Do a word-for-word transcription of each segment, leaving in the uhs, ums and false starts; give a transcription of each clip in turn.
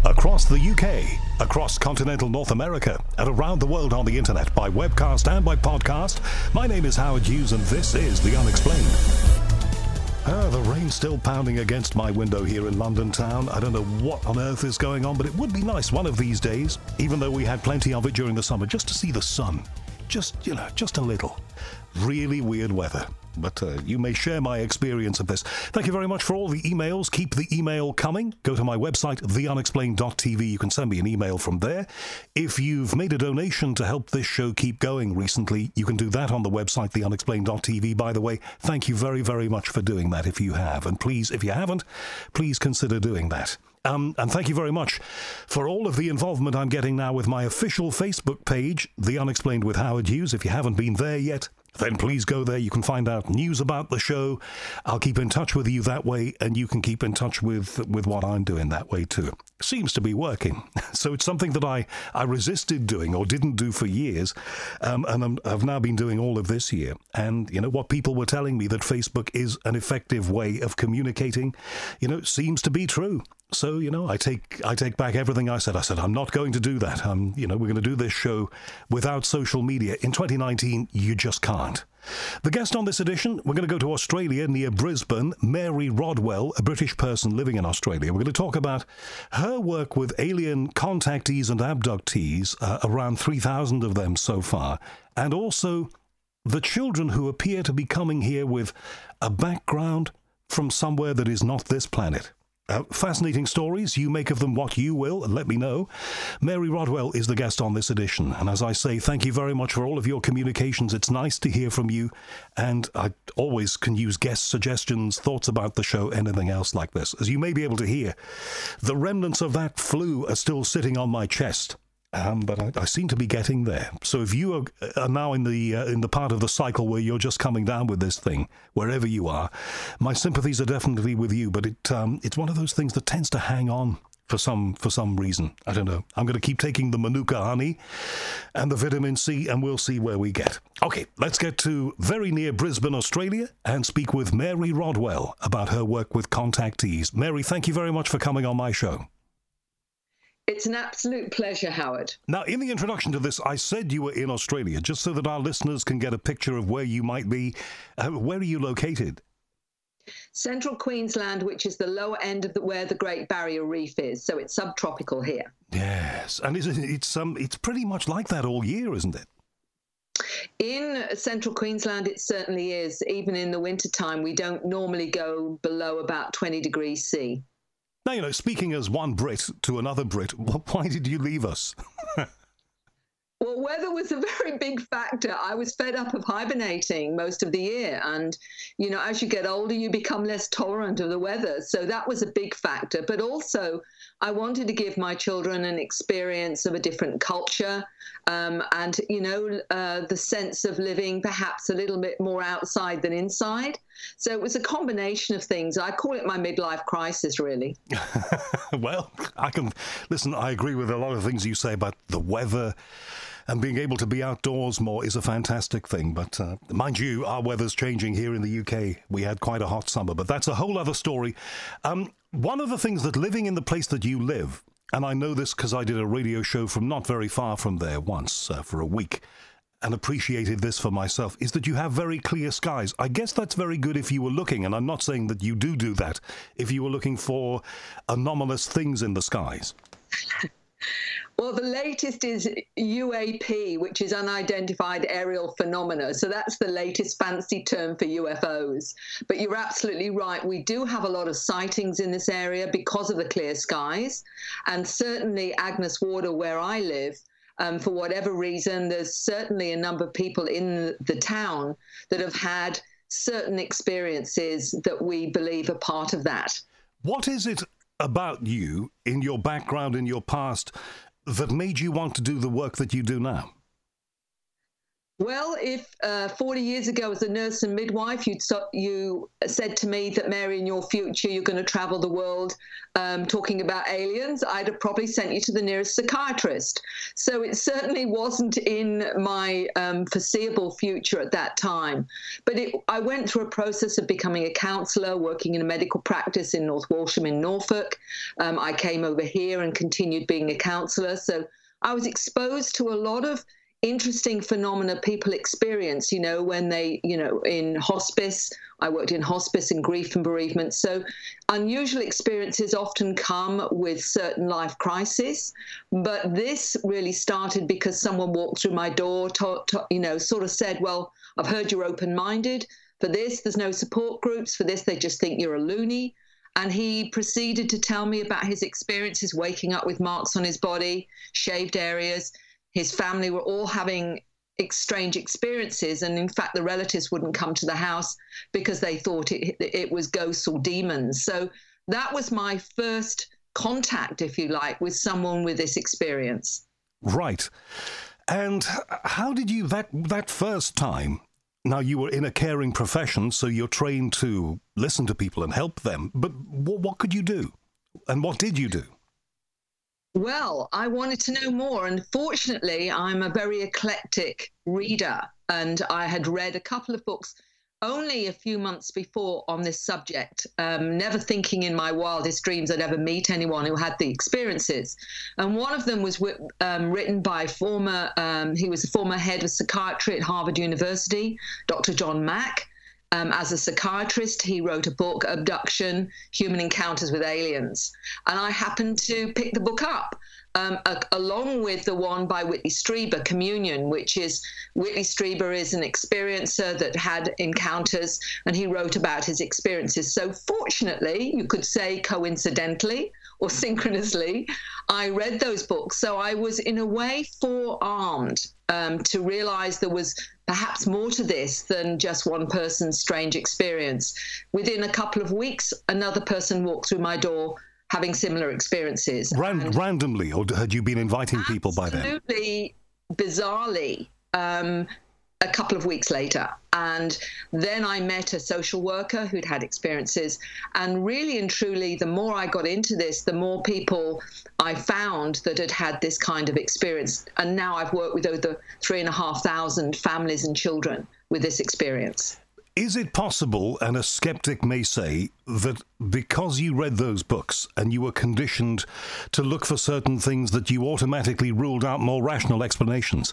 across the U K, across continental North America, and around the world on the internet by webcast and by podcast. My name is Howard Hughes, and this is The Unexplained. Ah, the rain's still pounding against my window here in London town. I don't know what on earth is going on, but it would be nice one of these days, even though we had plenty of it during the summer, just to see the sun. Just, you know, just a little. Really weird weather. But uh, you may share my experience of this. Thank you very much for all the emails. Keep the email coming. Go to my website, the unexplained dot t v. You can send me an email from there. If you've made a donation to help this show keep going recently, you can do that on the website, the unexplained dot t v. By the way, thank you very, very much for doing that if you have. And please, if you haven't, please consider doing that. Um, and thank you very much for all of the involvement I'm getting now with my official Facebook page, The Unexplained with Howard Hughes. If you haven't been there yet, then please go there. You can find out news about the show. I'll keep in touch with you that way, and you can keep in touch with, with what I'm doing that way too. Seems to be working. So it's something that I, I resisted doing or didn't do for years, um, and I'm, I've now been doing all of this year. And, you know, what people were telling me that Facebook is an effective way of communicating, you know, seems to be true. So, you know, I take I take back everything I said. I said, I'm not going to do that. I'm, you know, we're going to do this show without social media. In twenty nineteen, you just can't. The guest on this edition, we're going to go to Australia near Brisbane, Mary Rodwell, a British person living in Australia. We're going to talk about her work with alien contactees and abductees, uh, around three thousand of them so far, and also the children who appear to be coming here with a background from somewhere that is not this planet. Uh, fascinating stories. You make of them what you will, and let me know. Mary Rodwell is the guest on this edition. And as I say, thank you very much for all of your communications. It's nice to hear from you. And I always can use guest suggestions, thoughts about the show, anything else like this. As you may be able to hear, the remnants of that flu are still sitting on my chest. Um, but I, I seem to be getting there. So if you are, are now in the uh, in the part of the cycle where you're just coming down with this thing, wherever you are, my sympathies are definitely with you. But it um, it's one of those things that tends to hang on for some for some reason. I don't know. I'm going to keep taking the Manuka honey and the vitamin C, and we'll see where we get. Okay, let's get to very near Brisbane, Australia, and speak with Mary Rodwell about her work with contactees. Mary, thank you very much for coming on my show. It's an absolute pleasure, Howard. Now, in the introduction to this, I said you were in Australia, just so that our listeners can get a picture of where you might be. Uh, where are you located? Central Queensland, which is the lower end of the, where the Great Barrier Reef is, so it's subtropical here. Yes, and it's it's um it's pretty much like that all year, isn't it? In central Queensland, it certainly is. Even in the wintertime, we don't normally go below about twenty degrees C. Now, you know, speaking as one Brit to another Brit, why did you leave us? Well, weather was a very big factor. I was fed up of hibernating most of the year. And, you know, as you get older, you become less tolerant of the weather. So that was a big factor. But also, I wanted to give my children an experience of a different culture um, and, you know, uh, the sense of living perhaps a little bit more outside than inside. So it was a combination of things. I call it my midlife crisis, really. Well, I can listen. I agree with a lot of things you say about the weather. And being able to be outdoors more is a fantastic thing. But uh, mind you, our weather's changing here in the U K. We had quite a hot summer, but that's a whole other story. Um, one of the things that living in the place that you live, and I know this because I did a radio show from not very far from there once uh, for a week, and appreciated this for myself, is that you have very clear skies. I guess that's very good if you were looking, and I'm not saying that you do do that, if you were looking for anomalous things in the skies. Well, the latest is U A P, which is unidentified aerial phenomena. So that's the latest fancy term for U F Os. But you're absolutely right. We do have a lot of sightings in this area because of the clear skies. And certainly Agnes Water, where I live, um, for whatever reason, there's certainly a number of people in the town that have had certain experiences that we believe are part of that. What is it about you, in your background, in your past, that made you want to do the work that you do now? Well, if uh, forty years ago as a nurse and midwife, you'd so, you said to me that, Mary, in your future, you're going to travel the world um, talking about aliens, I'd have probably sent you to the nearest psychiatrist. So it certainly wasn't in my um, foreseeable future at that time. But it, I went through a process of becoming a counsellor, working in a medical practice in North Walsham in Norfolk. Um, I came over here and continued being a counsellor. So I was exposed to a lot of interesting phenomena people experience, you know, when they, you know, in hospice. I worked in hospice and grief and bereavement. So unusual experiences often come with certain life crises. But this really started because someone walked through my door, to, to, you know, sort of said, well, I've heard you're open-minded. For this, there's no support groups. For this, they just think you're a loony. And he proceeded to tell me about his experiences waking up with marks on his body, shaved areas. His family were all having strange experiences. And in fact, the relatives wouldn't come to the house because they thought it, it was ghosts or demons. So that was my first contact, if you like, with someone with this experience. Right. And how did you, that, that first time, now you were in a caring profession, so you're trained to listen to people and help them, but what, what could you do? And what did you do? Well, I wanted to know more. And fortunately, I'm a very eclectic reader. And I had read a couple of books only a few months before on this subject, um, never thinking in my wildest dreams I'd ever meet anyone who had the experiences. And one of them was um, written by former, um, he was a former head of psychiatry at Harvard University, Doctor John Mack. Um, as a psychiatrist, he wrote a book, Abduction, Human Encounters with Aliens. And I happened to pick the book up, um, a, along with the one by Whitley Strieber, Communion, which is, Whitley Strieber is an experiencer that had encounters, and he wrote about his experiences. So fortunately, you could say coincidentally or synchronously, I read those books. So I was in a way forearmed um, to realize there was perhaps more to this than just one person's strange experience. Within a couple of weeks, another person walked through my door having similar experiences. Ran- randomly, or had you been inviting people by then? Absolutely, bizarrely, um, a couple of weeks later. And then I met a social worker who'd had experiences. And really and truly, the more I got into this, the more people I found that had had this kind of experience. And now I've worked with over three and a half thousand families and children with this experience. Is it possible, and a skeptic may say, that because you read those books and you were conditioned to look for certain things that you automatically ruled out more rational explanations?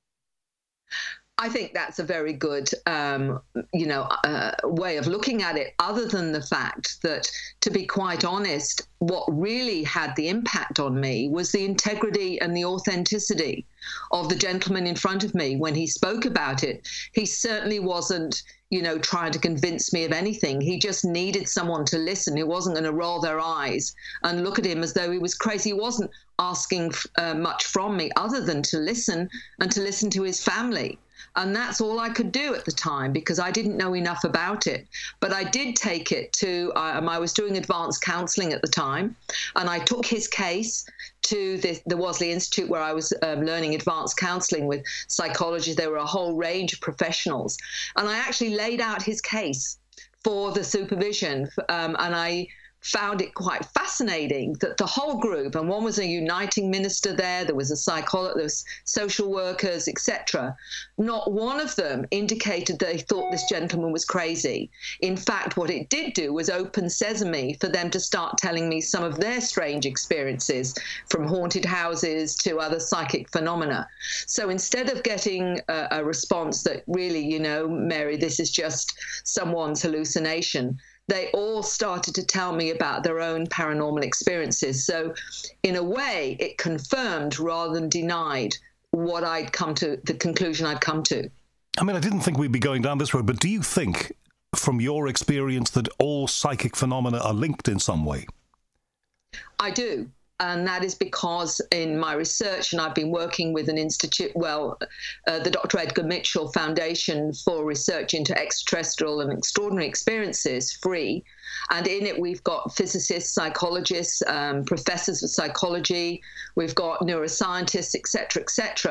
I think that's a very good, um, you know, uh, way of looking at it, other than the fact that, to be quite honest, what really had the impact on me was the integrity and the authenticity of the gentleman in front of me when he spoke about it. He certainly wasn't, you know, trying to convince me of anything. He just needed someone to listen who wasn't going to roll their eyes and look at him as though he was crazy. He wasn't asking uh, much from me other than to listen and to listen to his family. And that's all I could do at the time because I didn't know enough about it. But I did take it to, um, I was doing advanced counselling at the time, and I took his case to the, the Wasley Institute where I was um, learning advanced counselling with psychologists. There were a whole range of professionals. And I actually laid out his case for the supervision, um, and I found it quite fascinating that the whole group, and one was a uniting minister there, there was a psychologist, there was social workers, et cetera. Not one of them indicated they thought this gentleman was crazy. In fact, what it did do was open sesame for them to start telling me some of their strange experiences, from haunted houses to other psychic phenomena. So instead of getting a, a response that really, you know, Mary, this is just someone's hallucination, they all started to tell me about their own paranormal experiences. So in a way, it confirmed rather than denied what I'd come to, the conclusion I'd come to. I mean, I didn't think we'd be going down this road, but do you think, from your experience, that all psychic phenomena are linked in some way? I do. And that is because in my research, and I've been working with an institute, well, uh, the Doctor Edgar Mitchell Foundation for Research into Extraterrestrial and Extraordinary Experiences, free. And in it, we've got physicists, psychologists, um, professors of psychology, we've got neuroscientists, et cetera, et cetera.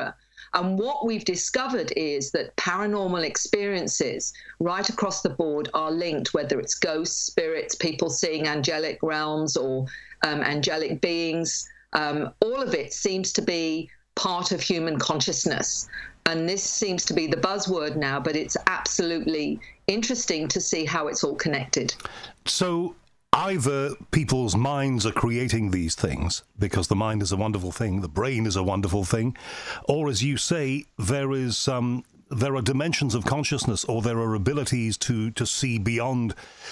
And what we've discovered is that paranormal experiences right across the board are linked, whether it's ghosts, spirits, people seeing angelic realms or um, angelic beings. Um, all of it seems to be part of human consciousness. And this seems to be the buzzword now, but it's absolutely interesting to see how it's all connected. So either people's minds are creating these things, because the mind is a wonderful thing, the brain is a wonderful thing, or as you say, there is um, there are dimensions of consciousness, or there are abilities to, to see beyond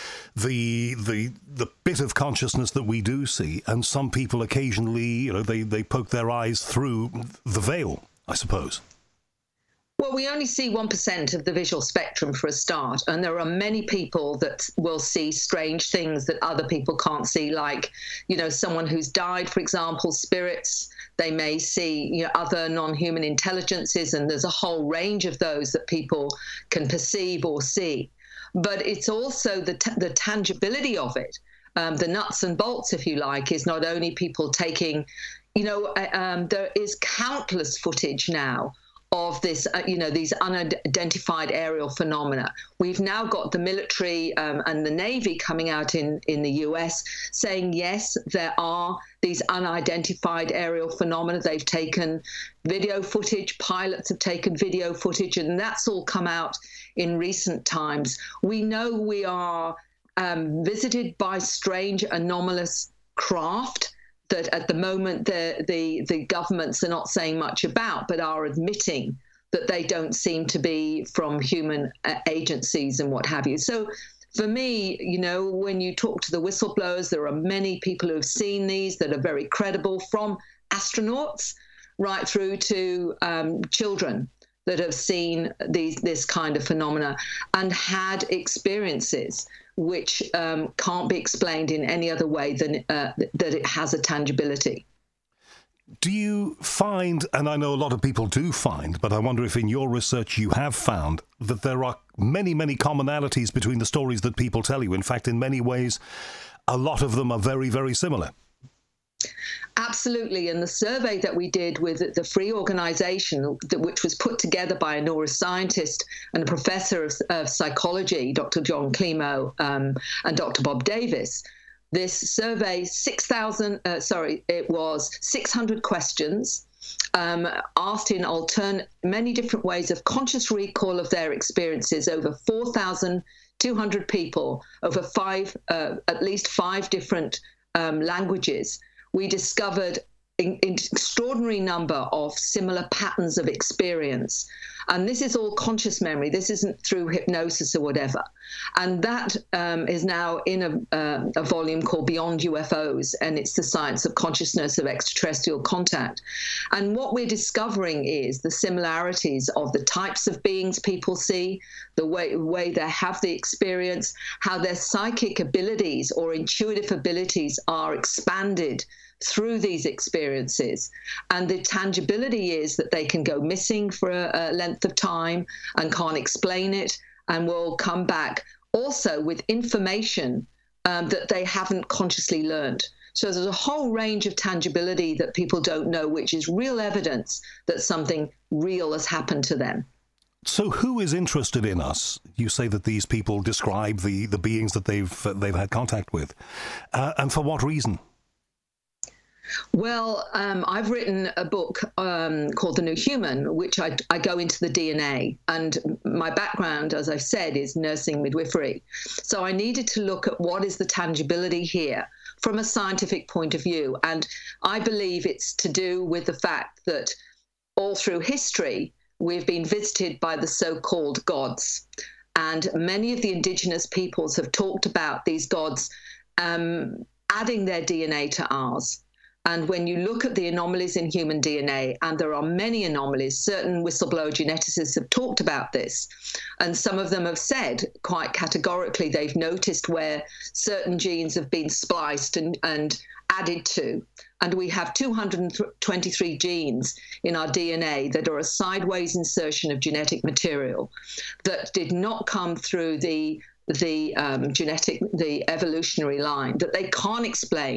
the the the bit of consciousness that we do see, and some people occasionally, you know, they, they poke their eyes through the veil, I suppose. Well, we only see one percent of the visual spectrum for a start, and there are many people that will see strange things that other people can't see, like, you know, someone who's died, for example, spirits. They may see, you know, other non-human intelligences, and there's a whole range of those that people can perceive or see. But it's also the t- the tangibility of it, um, the nuts and bolts, if you like, is not only people taking, you know, uh, um, there is countless footage now of this, uh, you know, these unidentified aerial phenomena. We've now got the military um, and the Navy coming out in, in the U S saying, yes, there are these unidentified aerial phenomena. They've taken video footage, pilots have taken video footage, and that's all come out in recent times. We know we are um, visited by strange, anomalous craft that at the moment the, the the governments are not saying much about, but are admitting that they don't seem to be from human uh, agencies and what have you. So for me, you know, when you talk to the whistleblowers, there are many people who have seen these that are very credible, from astronauts right through to um, children that have seen these this kind of phenomena and had experiences which um, can't be explained in any other way than uh, that it has a tangibility. Do you find, and I know a lot of people do find, but I wonder if in your research you have found that there are many, many commonalities between the stories that people tell you. In fact, in many ways, a lot of them are very, very similar. Absolutely. And the survey that we did with the Free Organization, which was put together by a neuroscientist and a professor of, of psychology, Doctor John Climo, um, and Doctor Bob Davis, this survey, six thousand, uh, sorry, it was six hundred questions um, asked in altern- many different ways of conscious recall of their experiences, over four thousand two hundred people, over five, uh, at least five different um, languages. We discovered an extraordinary number of similar patterns of experience. And this is all conscious memory. This isn't through hypnosis or whatever. And that um, is now in a, uh, a volume called Beyond U F Os, and it's the science of consciousness of extraterrestrial contact. And what we're discovering is the similarities of the types of beings people see, the way, way they have the experience, how their psychic abilities or intuitive abilities are expanded through these experiences. And the tangibility is that they can go missing for a, a length of time and can't explain it, and will come back also with information um, that they haven't consciously learned. So there's a whole range of tangibility that people don't know, which is real evidence that something real has happened to them. So who is interested in us? You say that these people describe the, the beings that they've, uh, they've had contact with. Uh, and for what reason? Well, um, I've written a book um, called The New Human, which I, I go into the D N A. And my background, as I've said, is nursing midwifery. So I needed to look at what is the tangibility here from a scientific point of view. And I believe it's to do with the fact that all through history, we've been visited by the so-called gods. And many of the indigenous peoples have talked about these gods um, adding their D N A to ours. And when you look at the anomalies in human D N A, and there are many anomalies, certain whistleblower geneticists have talked about this, and some of them have said quite categorically they've noticed where certain genes have been spliced and, and added to. And we have two hundred twenty-three genes in our D N A that are a sideways insertion of genetic material that did not come through the, the um, genetic, the evolutionary line, that they can't explain.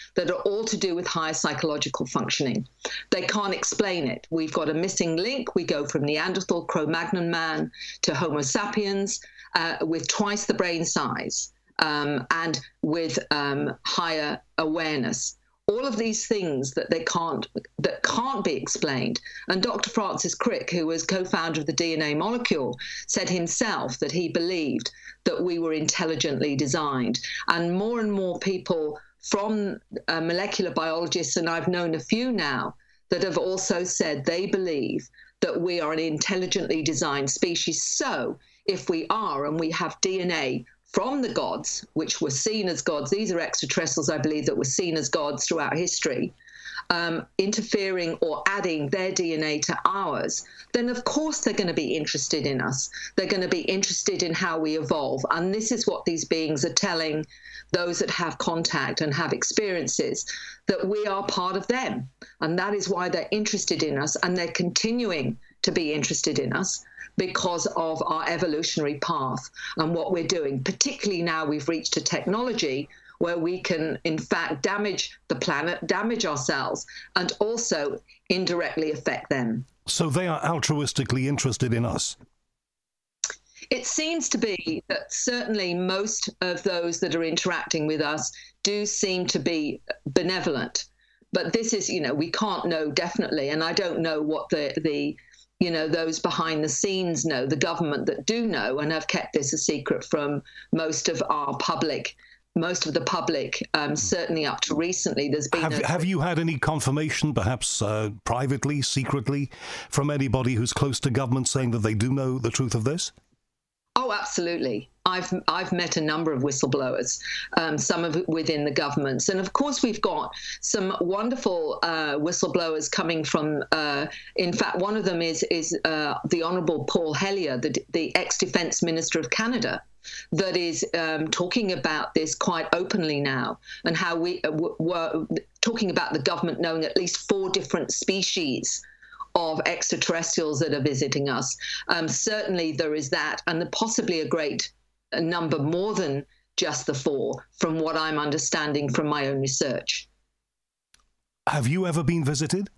that are all to do with higher psychological functioning. They can't explain it. We've got a missing link. We go from Neanderthal, Cro-Magnon man to Homo sapiens uh, with twice the brain size um, and with um, higher awareness. All of these things that they can't that can't be explained. And Doctor Francis Crick, who was co-founder of the D N A Molecule, said himself that he believed that we were intelligently designed. And more and more people from uh, molecular biologists, and I've known a few now, that have also said they believe that we are an intelligently designed species. So if we are, and we have D N A from the gods, which were seen as gods, these are extraterrestrials, I believe, that were seen as gods throughout history, um, interfering or adding their D N A to ours, then of course they're going to be interested in us. They're going to be interested in how we evolve. And this is what these beings are telling those that have contact and have experiences, that we are part of them. And that is why they're interested in us, and they're continuing to be interested in us, because of our evolutionary path and what we're doing. Particularly now we've reached a technology where we can, in fact, damage the planet, damage ourselves, and also indirectly affect them. So they are altruistically interested in us? It seems to be that certainly most of those that are interacting with us do seem to be benevolent. But this is, you know, we can't know definitely, and I don't know what the the you know, those behind the scenes know, the government that do know and have kept this a secret from most of our public, most of the public, um, certainly up to recently. There's been. Have, a- have you had any confirmation, perhaps uh, privately, secretly, from anybody who's close to government saying that they do know the truth of this? Oh, absolutely. I've I've met a number of whistleblowers, um, some of it within the governments. And of course, we've got some wonderful uh, whistleblowers coming from, uh, in fact, one of them is is uh, the Honourable Paul Hellyer, the, the ex-Defence Minister of Canada, that is um, talking about this quite openly now, and how we uh, w- were talking about the government knowing at least four different species of extraterrestrials that are visiting us. Um, certainly there is that, and possibly a great number more than just the four, from what I'm understanding from my own research. Have you ever been visited?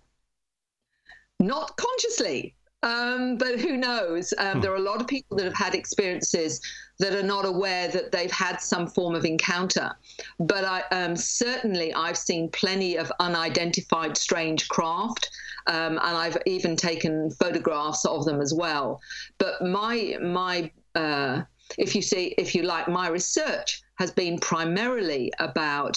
Not consciously, um, but who knows? Um, hmm. There are a lot of people that have had experiences that are not aware that they've had some form of encounter. But I, um, certainly I've seen plenty of unidentified strange craft, um, and I've even taken photographs of them as well. But my, my uh, if you see, if you like, my research has been primarily about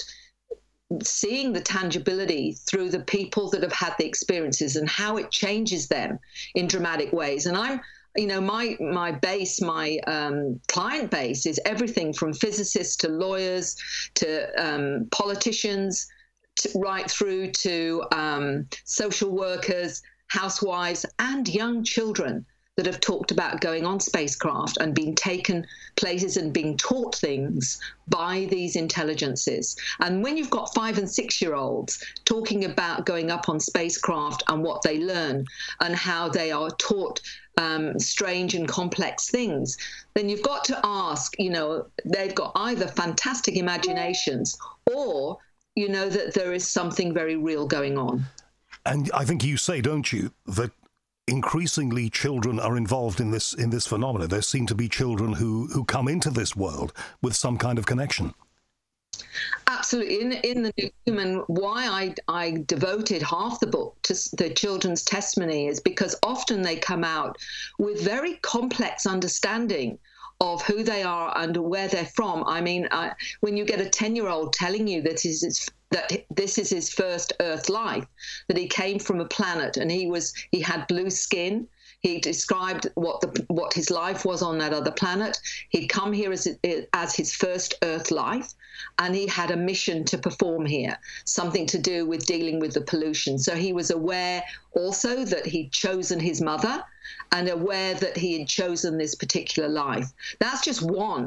seeing the tangibility through the people that have had the experiences and how it changes them in dramatic ways. And I'm, you know, my my base, my um, client base is everything from physicists to lawyers to um, politicians, to, right through to um, social workers, housewives, and young children that have talked about going on spacecraft and being taken places and being taught things by these intelligences. And when you've got five and six-year-olds talking about going up on spacecraft and what they learn and how they are taught um, strange and complex things, then you've got to ask, you know, they've got either fantastic imaginations or, you know, that there is something very real going on. And I think you say, don't you, that increasingly children are involved in this in this phenomena. There seem to be children who, who come into this world with some kind of connection. Absolutely. In, in The New Human, why I, I devoted half the book to the children's testimony is because often they come out with very complex understanding of who they are and where they're from. I mean, uh, when you get a ten-year-old telling you that is his, that this is his first Earth life, that he came from a planet and he was he had blue skin. He described what the what his life was on that other planet. He'd come here as as his first Earth life, and he had a mission to perform here, something to do with dealing with the pollution. So he was aware also that he'd chosen his mother, and aware that he had chosen this particular life. That's just one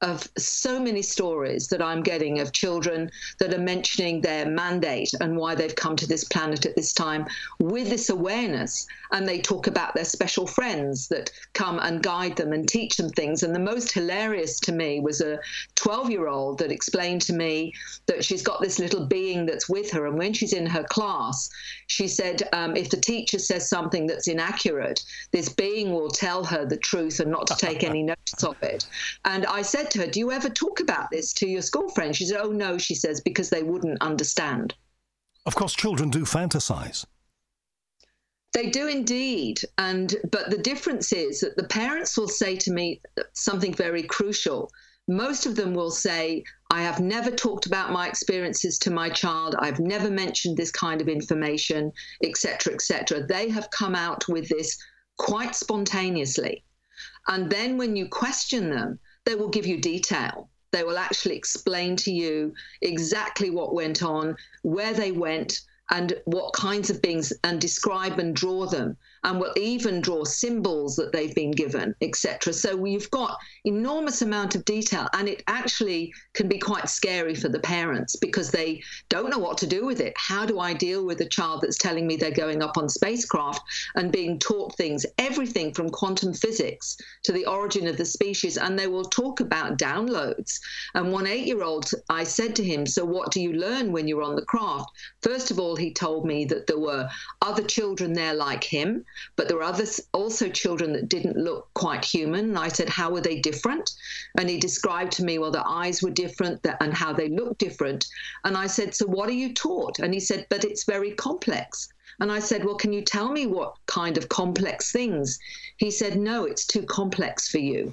of so many stories that I'm getting of children that are mentioning their mandate and why they've come to this planet at this time with this awareness. And they talk about their special friends that come and guide them and teach them things. And the most hilarious to me was a twelve-year-old that explained to me that she's got this little being that's with her. And when she's in her class, she said, um, if the teacher says something that's inaccurate, this being will tell her the truth and not to take any notice of it. And I said to her, do you ever talk about this to your school friends? She said, oh, no, she says, because they wouldn't understand. Of course, children do fantasize. They do indeed. And but the difference is that the parents will say to me something very crucial. Most of them will say, I have never talked about my experiences to my child. I've never mentioned this kind of information, et cetera, et cetera. They have come out with this quite spontaneously. And then when you question them, they will give you detail. They will actually explain to you exactly what went on, where they went, and what kinds of beings, and describe and draw them, and will even draw symbols that they've been given, et cetera. So we've got enormous amount of detail, and it actually can be quite scary for the parents because they don't know what to do with it. How do I deal with a child that's telling me they're going up on spacecraft and being taught things, everything from quantum physics to the origin of the species, and they will talk about downloads. And one eight-year-old, I said to him, so what do you learn when you're on the craft? First of all, he told me that there were other children there like him, but there were others, also children that didn't look quite human. And I said, how were they different? And he described to me, well, their eyes were different and how they looked different. And I said, so what are you taught? And he said, but it's very complex. And I said, well, can you tell me what kind of complex things? He said, no, it's too complex for you.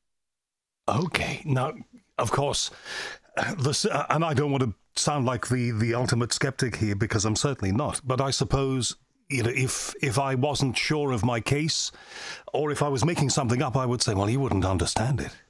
Okay. Now, of course, this, uh, and I don't want to sound like the, the ultimate skeptic here, because I'm certainly not. But I suppose, you know, if if I wasn't sure of my case, or if I was making something up, I would say, well, you wouldn't understand it.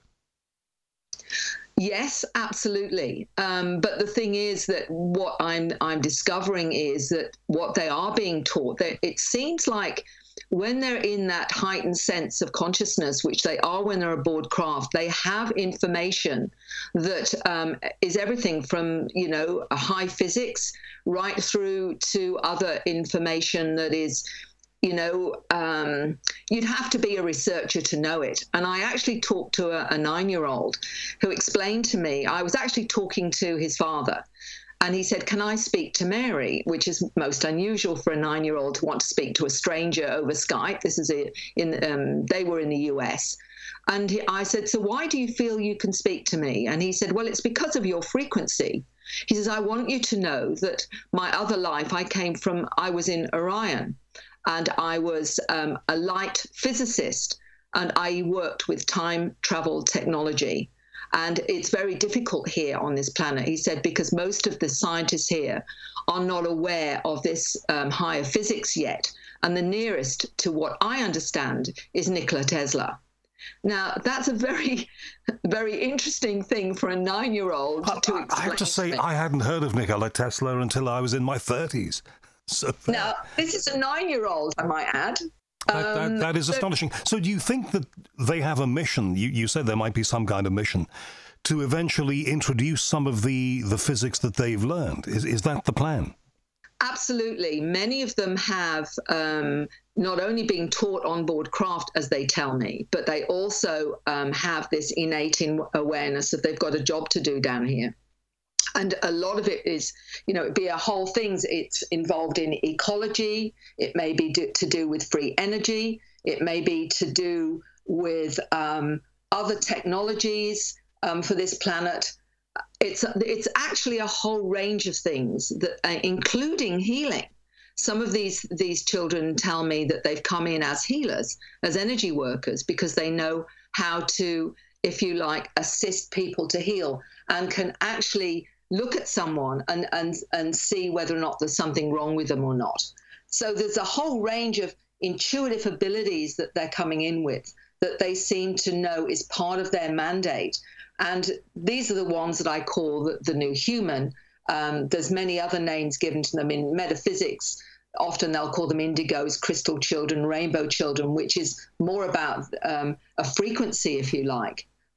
Yes, absolutely. Um, but the thing is that what I'm I'm discovering is that what they are being taught, that it seems like when they're in that heightened sense of consciousness, which they are when they're aboard craft, they have information that um, is everything from, you know, a high physics right through to other information that is, you know, um, you'd have to be a researcher to know it. And I actually talked to a, a nine-year-old who explained to me, I was actually talking to his father, and he said, can I speak to Mary? Which is most unusual for a nine-year-old to want to speak to a stranger over Skype. This is a, in, um, they were in the U S. And he, I said, so why do you feel you can speak to me? And he said, well, it's because of your frequency. He says, I want you to know that my other life, I came from, I was in Orion, and I was um, a light physicist, and I worked with time travel technology. And it's very difficult here on this planet, he said, because most of the scientists here are not aware of this um, higher physics yet. And the nearest to what I understand is Nikola Tesla. Now, that's a very, very interesting thing for a nine-year-old to explain. I have to say, to I hadn't heard of Nikola Tesla until I was in my thirties. So now, this is a nine-year-old, I might add. That, that, that is um, astonishing. So do you think that they have a mission? You, you said there might be some kind of mission to eventually introduce some of the, the physics that they've learned. Is, is that the plan? Absolutely. Many of them have um, not only been taught on board craft, as they tell me, but they also um, have this innate in awareness that they've got a job to do down here. And a lot of it is, you know, it'd be a whole things. It's involved in ecology. It may be do, to do with free energy. It may be to do with um, other technologies um, for this planet. It's it's actually a whole range of things, that, uh, including healing. Some of these these children tell me that they've come in as healers, as energy workers, because they know how to, if you like, assist people to heal, and can actually look at someone and, and, and see whether or not there's something wrong with them or not. So there's a whole range of intuitive abilities that they're coming in with that they seem to know is part of their mandate. And these are the ones that I call the, the new human. Um, there's many other names given to them in metaphysics. Often they'll call them indigos, crystal children, rainbow children, which is more about um, a frequency, if you like.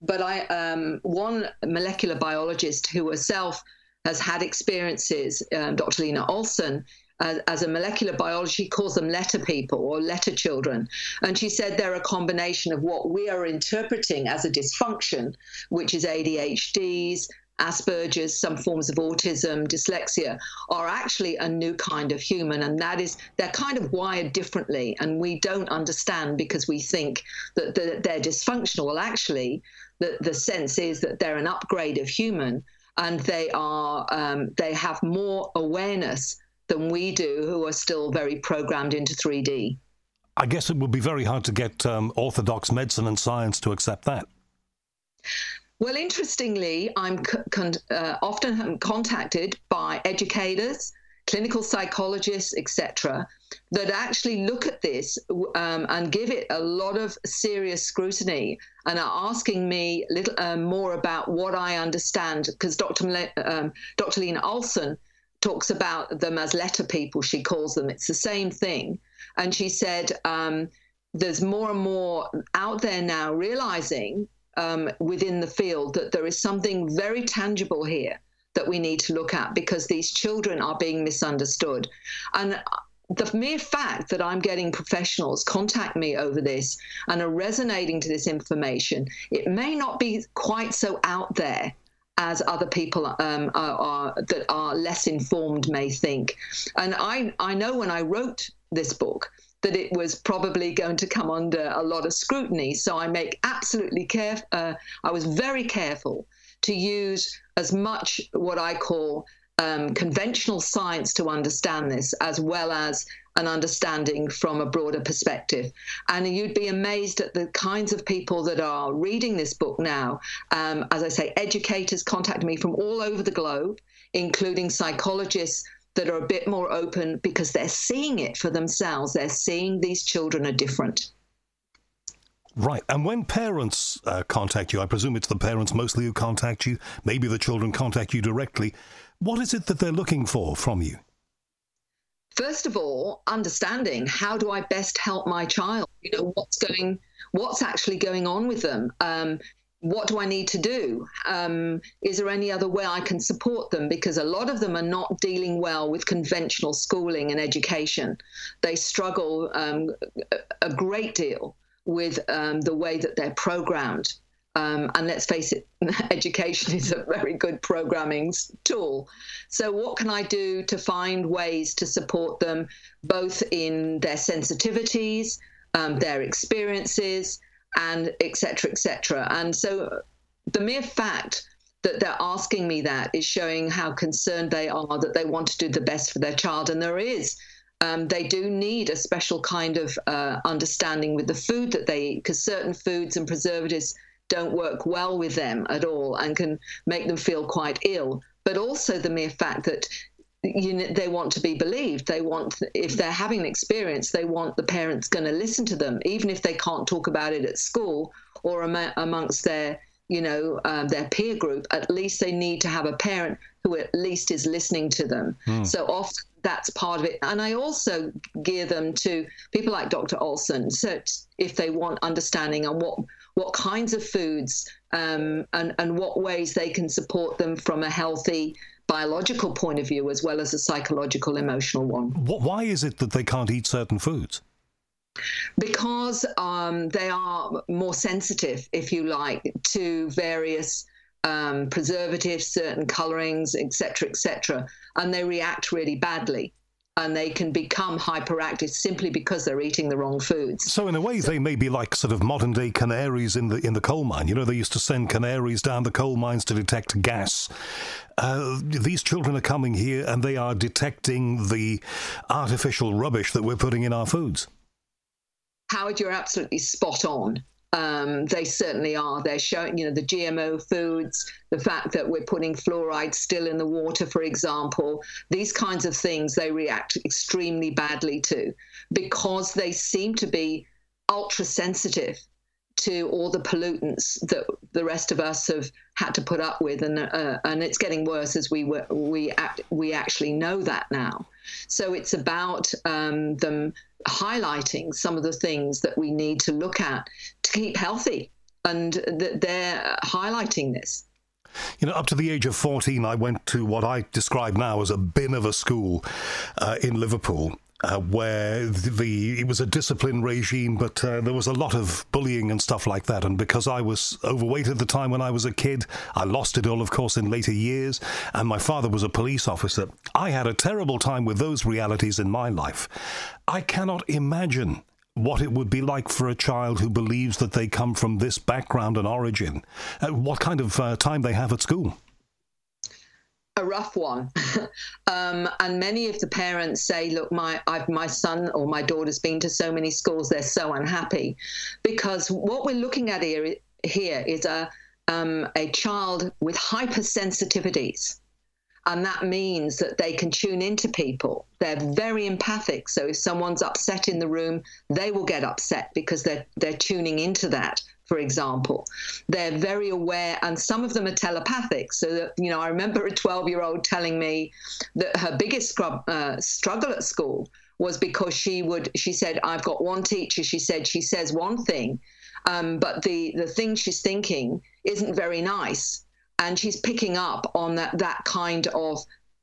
but I um, one molecular biologist who herself has had experiences, um, Doctor Lena Olson, uh, as a molecular biologist, she calls them letter people or letter children. And she said they're a combination of what we are interpreting as a dysfunction, which is A D H Ds, Asperger's, some forms of autism, dyslexia, are actually a new kind of human. And that is, they're kind of wired differently. And we don't understand because we think that they're dysfunctional. Well, actually, the, the sense is that they're an upgrade of human, and they are um, they have more awareness than we do, who are still very programmed into three D. I guess it would be very hard to get um, orthodox medicine and science to accept that. Well, interestingly, I'm con- uh, often contacted by educators, clinical psychologists, et cetera, that actually look at this um, and give it a lot of serious scrutiny and are asking me a little uh, more about what I understand, because Doctor Le- um, Doctor Lena Olson talks about them as letter people, she calls them. It's the same thing. And she said um, there's more and more out there now realizing Um, within the field that there is something very tangible here that we need to look at, because these children are being misunderstood. And the mere fact that I'm getting professionals contact me over this and are resonating to this information, it may not be quite so out there as other people um, are, are, that are less informed may think. And I, I know when I wrote this book that it was probably going to come under a lot of scrutiny. So I make absolutely care. Uh, I was very careful to use as much what I call um, conventional science to understand this, as well as an understanding from a broader perspective. And you'd be amazed at the kinds of people that are reading this book now. Um, as I say, educators contact me from all over the globe, including psychologists that are a bit more open because they're seeing it for themselves. They're seeing these children are different. Right. And when parents uh, contact you, I presume it's the parents mostly who contact you, maybe the children contact you directly, what is it that they're looking for from you? First of all, understanding, how do I best help my child? You know, what's going, what's actually going on with them? Um, What do I need to do? Um, is there any other way I can support them? Because a lot of them are not dealing well with conventional schooling and education. They struggle um, a great deal with um, the way that they're programmed. Um, and let's face it, education is a very good programming tool. So what can I do to find ways to support them, both in their sensitivities, um, their experiences, and et cetera, et cetera. And so the mere fact that they're asking me that is showing how concerned they are, that they want to do the best for their child. And there is, um, they do need a special kind of uh, understanding with the food that they eat, because certain foods and preservatives don't work well with them at all and can make them feel quite ill. But also the mere fact that You know, they want to be believed. They want, if they're having an experience, they want the parents going to listen to them, even if they can't talk about it at school or am- amongst their, you know, um, their peer group. At least they need to have a parent who at least is listening to them. Mm. So often that's part of it. And I also gear them to people like Doctor Olson. So if they want understanding on what what kinds of foods um, and and what ways they can support them from a healthy biological point of view, as well as a psychological, emotional one. Why is it that they can't eat certain foods? Because um, they are more sensitive, if you like, to various um, preservatives, certain colorings, et cetera, et cetera, and they react really badly. And they can become hyperactive simply because they're eating the wrong foods. So in a way, so, they may be like sort of modern-day canaries in the in the coal mine. You know, they used to send canaries down the coal mines to detect gas. Uh, these children are coming here and they are detecting the artificial rubbish that we're putting in our foods. Howard, you're absolutely spot on. Um, they certainly are. They're showing, you know, the G M O foods, the fact that we're putting fluoride still in the water, for example, these kinds of things they react extremely badly to, because they seem to be ultra sensitive to all the pollutants that the rest of us have had to put up with, and uh, and it's getting worse as we were, we act, we actually know that now. So it's about um, them highlighting some of the things that we need to look at to keep healthy. and th- they're highlighting this. You know, up to the age of fourteen, I went to what I describe now as a bin of a school uh, in Liverpool. Uh, where the it was a discipline regime, but uh, there was a lot of bullying and stuff like that. And because I was overweight at the time when I was a kid, I lost it all, of course, in later years. And my father was a police officer. I had a terrible time with those realities in my life. I cannot imagine what it would be like for a child who believes that they come from this background and origin. Uh, what kind of uh, time they have at school. A rough one. um, and many of the parents say, look, my I've, my son or my daughter's been to so many schools, they're so unhappy. Because what we're looking at here, here is a, um, a child with hypersensitivities. And that means that they can tune into people. They're very empathic. So if someone's upset in the room, they will get upset because they're, they're tuning into that. For example, they're very aware, and some of them are telepathic. So that, you know, I remember a twelve-year-old telling me that her biggest scrub, uh, struggle at school was because she would, she said, I've got one teacher, she said, she says one thing, um, but the, the thing she's thinking isn't very nice. And she's picking up on that, that kind of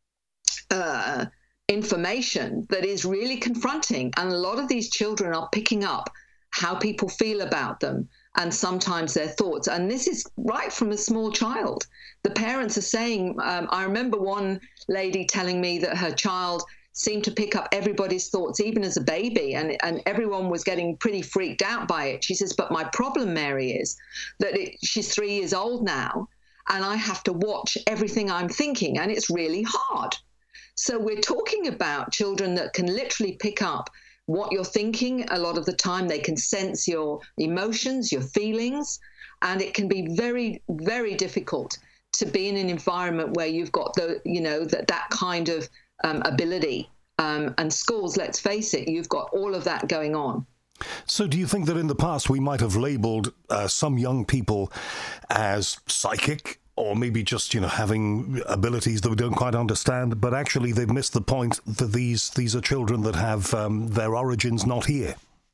uh, information that is really confronting. And a lot of these children are picking up how people feel about them, and sometimes their thoughts. And this is right from a small child. The parents are saying, um, I remember one lady telling me that her child seemed to pick up everybody's thoughts, even as a baby, and, and everyone was getting pretty freaked out by it. She says, but my problem, Mary, is that it, she's three years old now, and I have to watch everything I'm thinking, and it's really hard. So we're talking about children that can literally pick up what you're thinking a lot of the time. They can sense your emotions, your feelings, and it can be very, very difficult to be in an environment where you've got the, you know, that that kind of um, ability. Um, and schools, let's face it, you've got all of that going on. So do you think that in the past we might have labelled uh, some young people as psychic, or maybe just, you know, having abilities that we don't quite understand, but actually they've missed the point that these these are children that have um, their origins not here?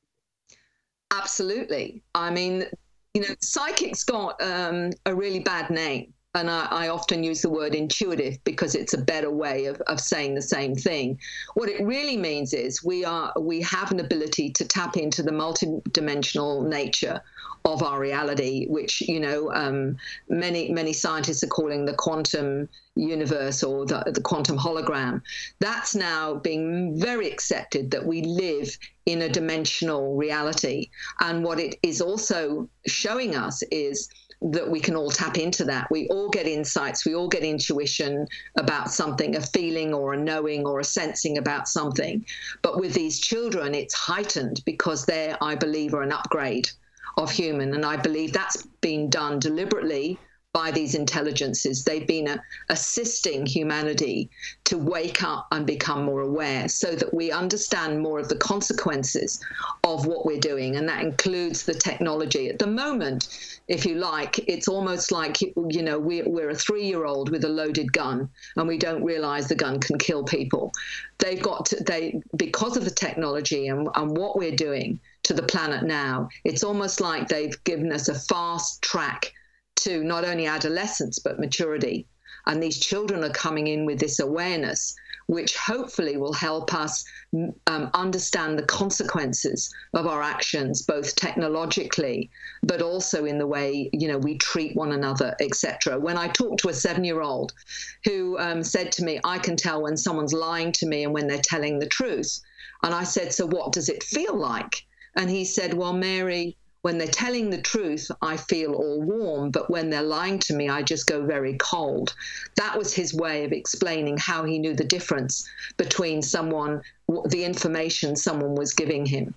Absolutely. I mean, you know, psychic's got um, a really bad name. And I, I often use the word intuitive because it's a better way of, of saying the same thing. What it really means is we are we have an ability to tap into the multidimensional nature of our reality, which, you know, um, many many scientists are calling the quantum universe or the, the quantum hologram. That's now being very accepted, that we live in a dimensional reality. And what it is also showing us is that we can all tap into that. We all get insights, we all get intuition about something, a feeling or a knowing or a sensing about something. But with these children, it's heightened because they, I believe, are an upgrade of human. And I believe that's been done deliberately by these intelligences. They've been uh, assisting humanity to wake up and become more aware so that we understand more of the consequences of what we're doing. And that includes the technology. At the moment, if you like, it's almost like, you know, we, we're a three-year-old with a loaded gun and we don't realize the gun can kill people. They've got to, they, because of the technology and, and what we're doing to the planet now, it's almost like they've given us a fast track to not only adolescence, but maturity. And these children are coming in with this awareness, which hopefully will help us um, understand the consequences of our actions, both technologically, but also in the way, you know, we treat one another, et cetera. When I talked to a seven-year-old who um, said to me, I can tell when someone's lying to me and when they're telling the truth. And I said, so what does it feel like? And he said, well, Mary, when they're telling the truth, I feel all warm, but when they're lying to me, I just go very cold. That was his way of explaining how he knew the difference between someone, the information someone was giving him.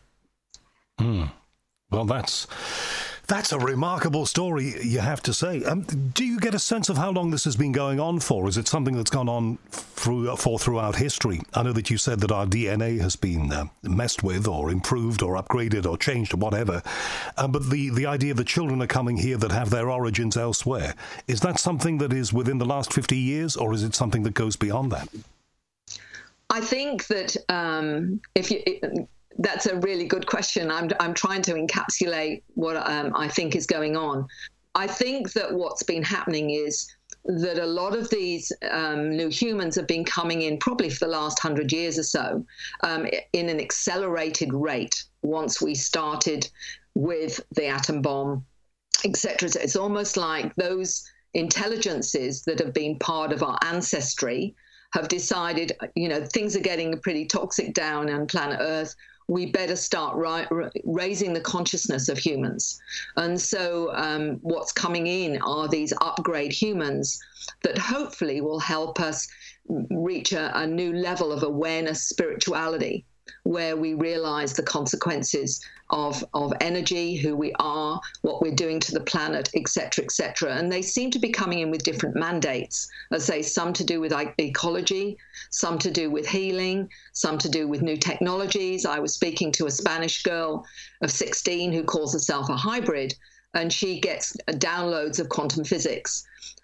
Mm. Well, that's that's a remarkable story, you have to say. Um, do you get a sense of how long this has been going on for? Is it something that's gone on through, for throughout history? I know that you said that our D N A has been uh, messed with or improved or upgraded or changed or whatever. Uh, but the, the idea that children are coming here that have their origins elsewhere, is that something that is within the last fifty years, or is it something that goes beyond that? I think that um, if you... It, that's a really good question. I'm I'm trying to encapsulate what um, I think is going on. I think that what's been happening is that a lot of these um, new humans have been coming in probably for the last hundred years or so um, in an accelerated rate once we started with the atom bomb, et cetera. It's almost like those intelligences that have been part of our ancestry have decided, you know, things are getting pretty toxic down on planet Earth. We better start ri- raising the consciousness of humans. And so um, what's coming in are these upgrade humans that hopefully will help us reach a, a new level of awareness, spirituality, where we realize the consequences of, of energy, who we are, what we're doing to the planet, et cetera, et cetera. And they seem to be coming in with different mandates, as I say, some to do with ecology, some to do with healing, some to do with new technologies. I was speaking to a Spanish girl of sixteen who calls herself a hybrid, and she gets downloads of quantum physics.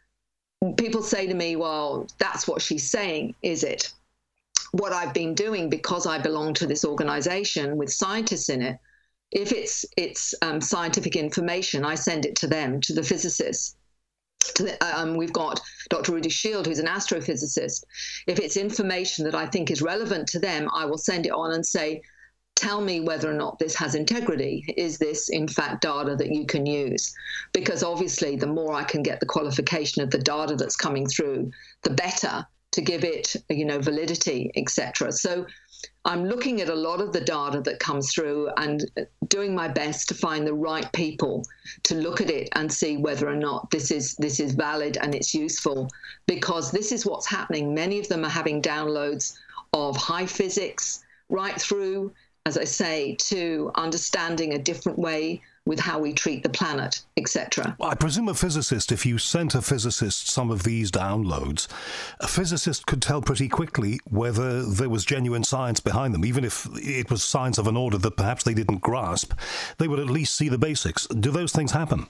People say to me, well, that's what she's saying, is it? What I've been doing, because I belong to this organization with scientists in it, if it's it's um, scientific information, I send it to them, to the physicists. To the, um, we've got Doctor Rudy Shield, who's an astrophysicist. If it's information that I think is relevant to them, I will send it on and say, tell me whether or not this has integrity. Is this, in fact, data that you can use? Because obviously, the more I can get the qualification of the data that's coming through, the better, to give it, you know, validity, et cetera. So I'm looking at a lot of the data that comes through and doing my best to find the right people to look at it and see whether or not this is this is valid and it's useful, because this is what's happening. Many of them are having downloads of high physics right through, as I say, to understanding a different way with how we treat the planet, et cetera. Well, I presume a physicist, if you sent a physicist some of these downloads, a physicist could tell pretty quickly whether there was genuine science behind them. Even if it was science of an order that perhaps they didn't grasp, they would at least see the basics. Do those things happen?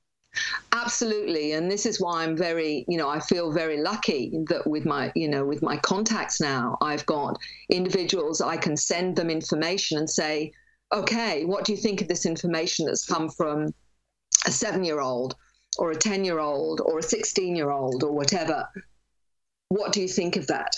Absolutely. And this is why I'm very, you know, I feel very lucky that with my, you know, with my contacts now, I've got individuals, I can send them information and say, okay, what do you think of this information that's come from a seven-year-old or a ten-year-old or a sixteen-year-old or whatever? What do you think of that?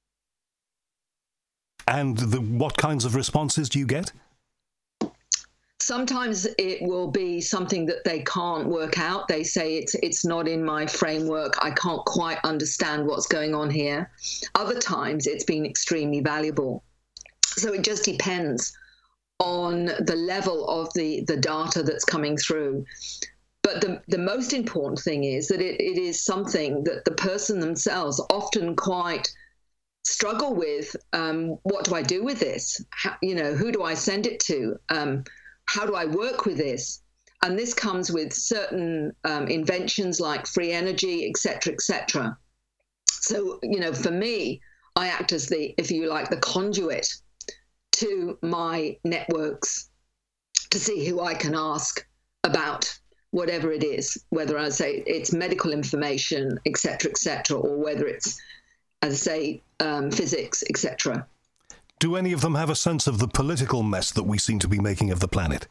And the, what kinds of responses do you get? Sometimes it will be something that they can't work out. They say it's it's not in my framework. I can't quite understand what's going on here. Other times it's been extremely valuable. So it just depends on the level of the, the data that's coming through. But the, the most important thing is that it, it is something that the person themselves often quite struggle with. Um, what do I do with this? How, you know, who do I send it to? Um, how do I work with this? And this comes with certain um, inventions like free energy, et cetera, et cetera. So, you know, for me, I act as the, if you like, the conduit to my networks to see who I can ask about whatever it is, whether I say it's medical information, et cetera, et cetera, or whether it's, as I say, um, physics, et cetera. Do any of them have a sense of the political mess that we seem to be making of the planet?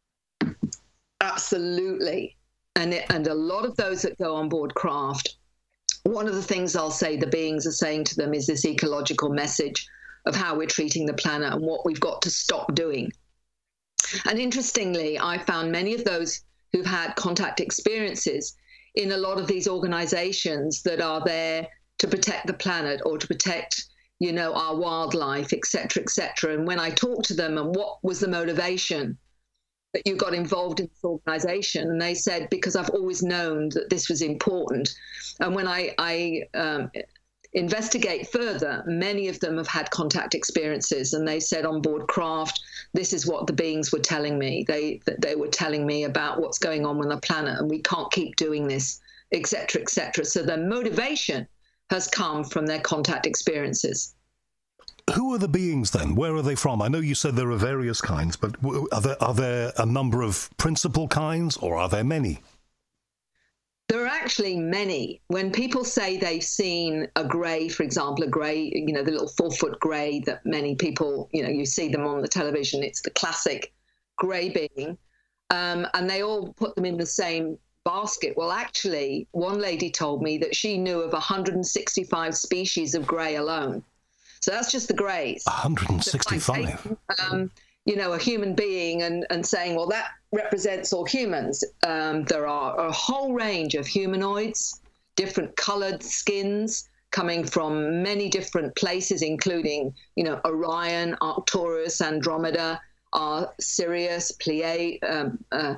Absolutely. And, it, and a lot of those that go on board craft, one of the things I'll say the beings are saying to them is this ecological message of how we're treating the planet and what we've got to stop doing. And interestingly, I found many of those who've had contact experiences in a lot of these organizations that are there to protect the planet or to protect, you know, our wildlife, et cetera, et cetera. And when I talked to them and what was the motivation that you got involved in this organization, and they said, because I've always known that this was important. And when I, I um, investigate further, many of them have had contact experiences, and they said on board craft, this is what the beings were telling me. They they were telling me about what's going on with the planet, and we can't keep doing this, et cetera, et cetera. So their motivation has come from their contact experiences. Who are the beings then? Where are they from? I know you said there are various kinds, but are there, are there a number of principal kinds, or are there many? There are actually many. When people say they've seen a grey, for example, a grey, you know, the little four-foot grey that many people, you know, you see them on the television. It's the classic grey being, um, and they all put them in the same basket. Well, actually, one lady told me that she knew of one hundred sixty-five species of grey alone. So that's just the greys. one hundred sixty-five. So like taking, um, you know, a human being and, and saying, well, that represents all humans. Um, there are a whole range of humanoids, different coloured skins coming from many different places, including, you know, Orion, Arcturus, Andromeda, uh, Sirius, Pleiades, um, uh,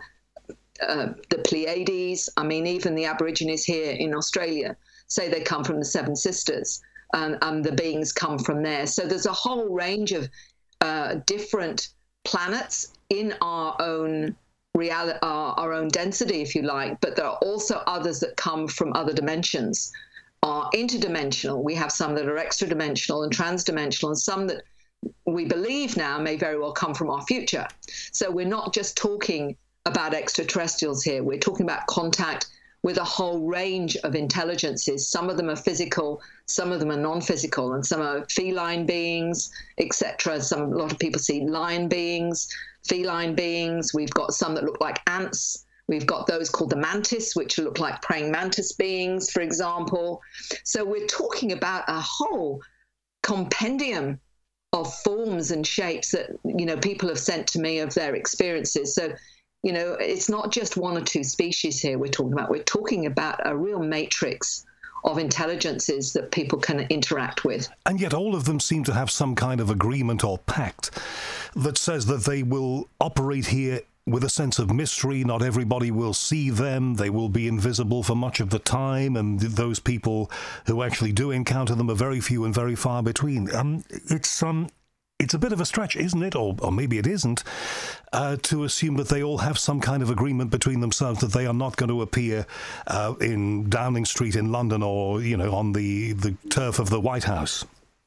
uh, the Pleiades. I mean, even the Aborigines here in Australia say they come from the Seven Sisters, and, and the beings come from there. So there's a whole range of uh, different planets in our own reality, our, our own density, if you like, but there are also others that come from other dimensions, are interdimensional. We have some that are extra-dimensional and trans-dimensional, and some that we believe now may very well come from our future. So we're not just talking about extraterrestrials here. We're talking about contact with a whole range of intelligences. Some of them are physical, some of them are non-physical, and some are feline beings, et cetera. Some, a lot of people see lion beings, feline beings. We've got some that look like ants. We've got those called the mantis, which look like praying mantis beings, for example. So we're talking about a whole compendium of forms and shapes that, you know, people have sent to me of their experiences. So, you know, it's not just one or two species here we're talking about. We're talking about a real matrix of intelligences that people can interact with. And yet all of them seem to have some kind of agreement or pact that says that they will operate here with a sense of mystery. Not everybody will see them. They will be invisible for much of the time, and those people who actually do encounter them are very few and very far between. Um, it's um, it's a bit of a stretch, isn't it? Or, or maybe it isn't, uh, to assume that they all have some kind of agreement between themselves that they are not going to appear uh, in Downing Street in London, or, you know, on the, the turf of the White House.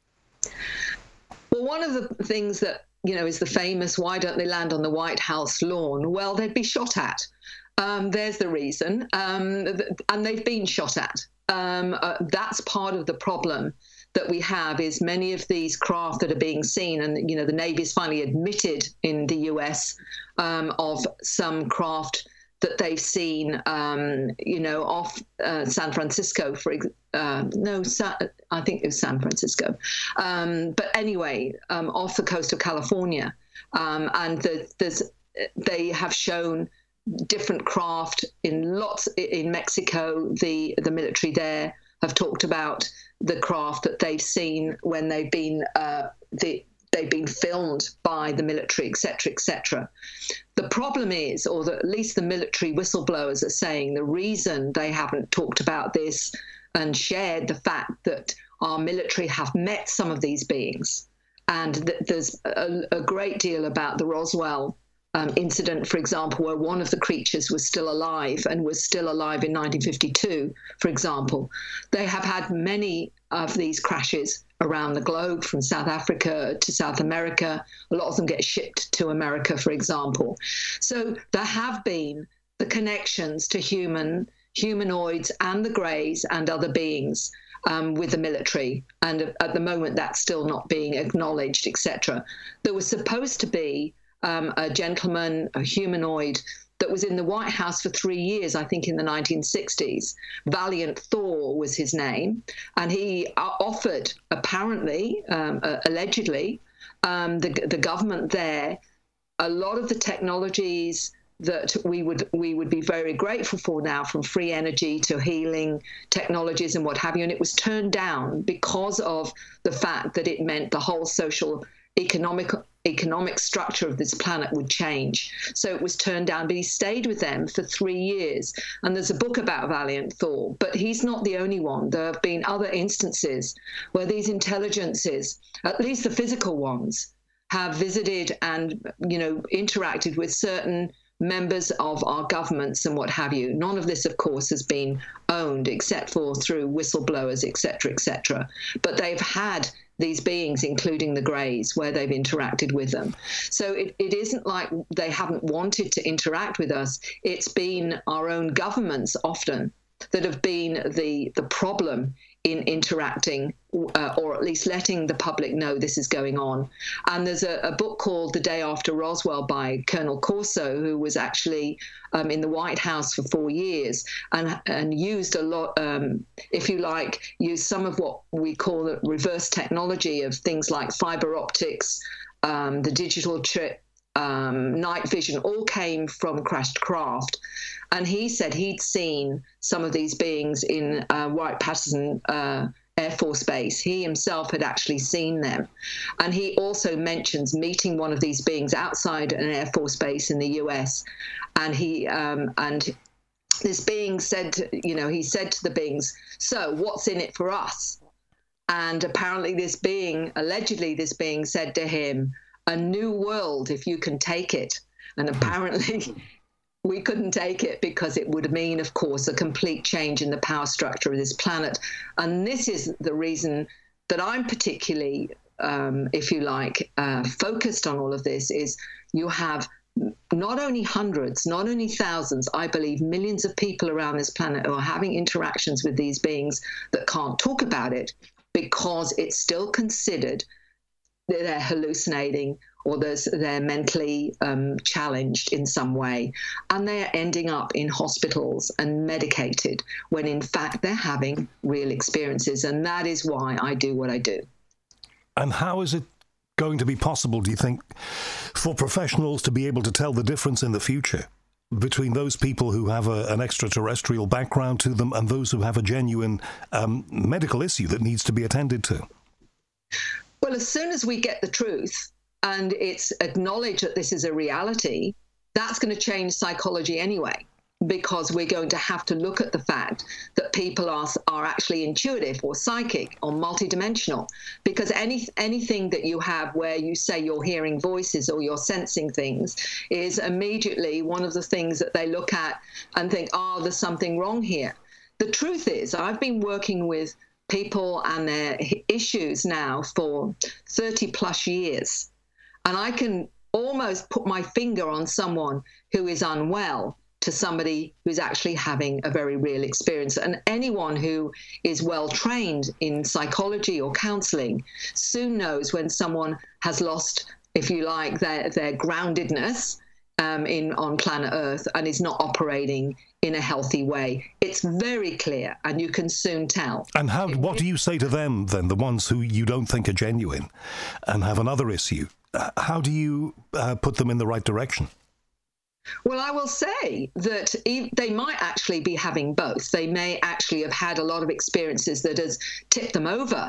Well, one of the things that, you know, is the famous, why don't they land on the White House lawn? Well, they'd be shot at. Um, there's the reason. Um, and they've been shot at. Um, uh, that's part of the problem that we have, is many of these craft that are being seen, and, you know, the Navy's finally admitted in the U S um, of some craft that they've seen, um, you know, off uh, San Francisco, for uh, no, Sa- I think it was San Francisco. Um, but anyway, um, off the coast of California. Um, and the, there's, they have shown different craft in lots in Mexico. The, the military there have talked about the craft that they've seen when they've been uh, the they've been filmed by the military, et cetera, et cetera. The problem is, or the, at least the military whistleblowers are saying, the reason they haven't talked about this and shared the fact that our military have met some of these beings, and that there's a, a great deal about the Roswell um, incident, for example, where one of the creatures was still alive and was still alive in nineteen fifty-two, for example. They have had many of these crashes around the globe, from South Africa to South America. A lot of them get shipped to America, for example. So there have been the connections to human, humanoids and the greys and other beings um, with the military. And at the moment, that's still not being acknowledged, et cetera. There was supposed to be um, a gentleman, a humanoid, that was in the White House for three years, I think in the nineteen sixties. Valiant Thor was his name. And he offered, apparently, um, uh, allegedly, um, the, the government there, a lot of the technologies that we would we would be very grateful for now, from free energy to healing technologies and what have you. And it was turned down because of the fact that it meant the whole social economic economic structure of this planet would change. So it was turned down, but he stayed with them for three years. And there's a book about Valiant Thor, but he's not the only one. There have been other instances where these intelligences, at least the physical ones, have visited and, you know, interacted with certain members of our governments and what have you. None of this, of course, has been owned except for through whistleblowers, et cetera, et cetera. But they've had these beings, including the greys, where they've interacted with them. So it, it isn't like they haven't wanted to interact with us. It's been our own governments often that have been the the problem in interacting, uh, or at least letting the public know this is going on. And there's a, a book called The Day After Roswell by Colonel Corso, who was actually um, in the White House for four years and and used a lot, um, if you like, used some of what we call the reverse technology of things like fiber optics, um, the digital chip, Um, night vision, all came from crashed craft. And he said he'd seen some of these beings in uh, Wright-Patterson uh, Air Force Base. He himself had actually seen them. And he also mentions meeting one of these beings outside an Air Force base in the U S. And he um, and this being said, to, you know, he said to the beings, "So what's in it for us?" And apparently this being, allegedly this being said to him, "A new world if you can take it." And apparently we couldn't take it because it would mean, of course, a complete change in the power structure of this planet. And this is the reason that I'm particularly, um, if you like, uh, focused on all of this, is you have not only hundreds, not only thousands, I believe millions of people around this planet who are having interactions with these beings that can't talk about it because it's still considered they're hallucinating or they're mentally um, challenged in some way, and they're ending up in hospitals and medicated when in fact they're having real experiences. And that is why I do what I do. And how is it going to be possible, do you think, for professionals to be able to tell the difference in the future between those people who have a, an extraterrestrial background to them and those who have a genuine um, medical issue that needs to be attended to? Well, as soon as we get the truth and it's acknowledged that this is a reality, that's going to change psychology anyway, because we're going to have to look at the fact that people are are actually intuitive or psychic or multidimensional, because any anything that you have where you say you're hearing voices or you're sensing things is immediately one of the things that they look at and think, oh, there's something wrong here. The truth is, I've been working with people and their issues now for thirty plus years. And I can almost put my finger on someone who is unwell to somebody who's actually having a very real experience. And anyone who is well trained in psychology or counseling soon knows when someone has lost, if you like, their, their groundedness um, in on planet Earth and is not operating in a healthy way. It's very clear, and you can soon tell. And how? What do you say to them, then, the ones who you don't think are genuine and have another issue? How do you uh, put them in the right direction? Well, I will say that they might actually be having both. They may actually have had a lot of experiences that has tipped them over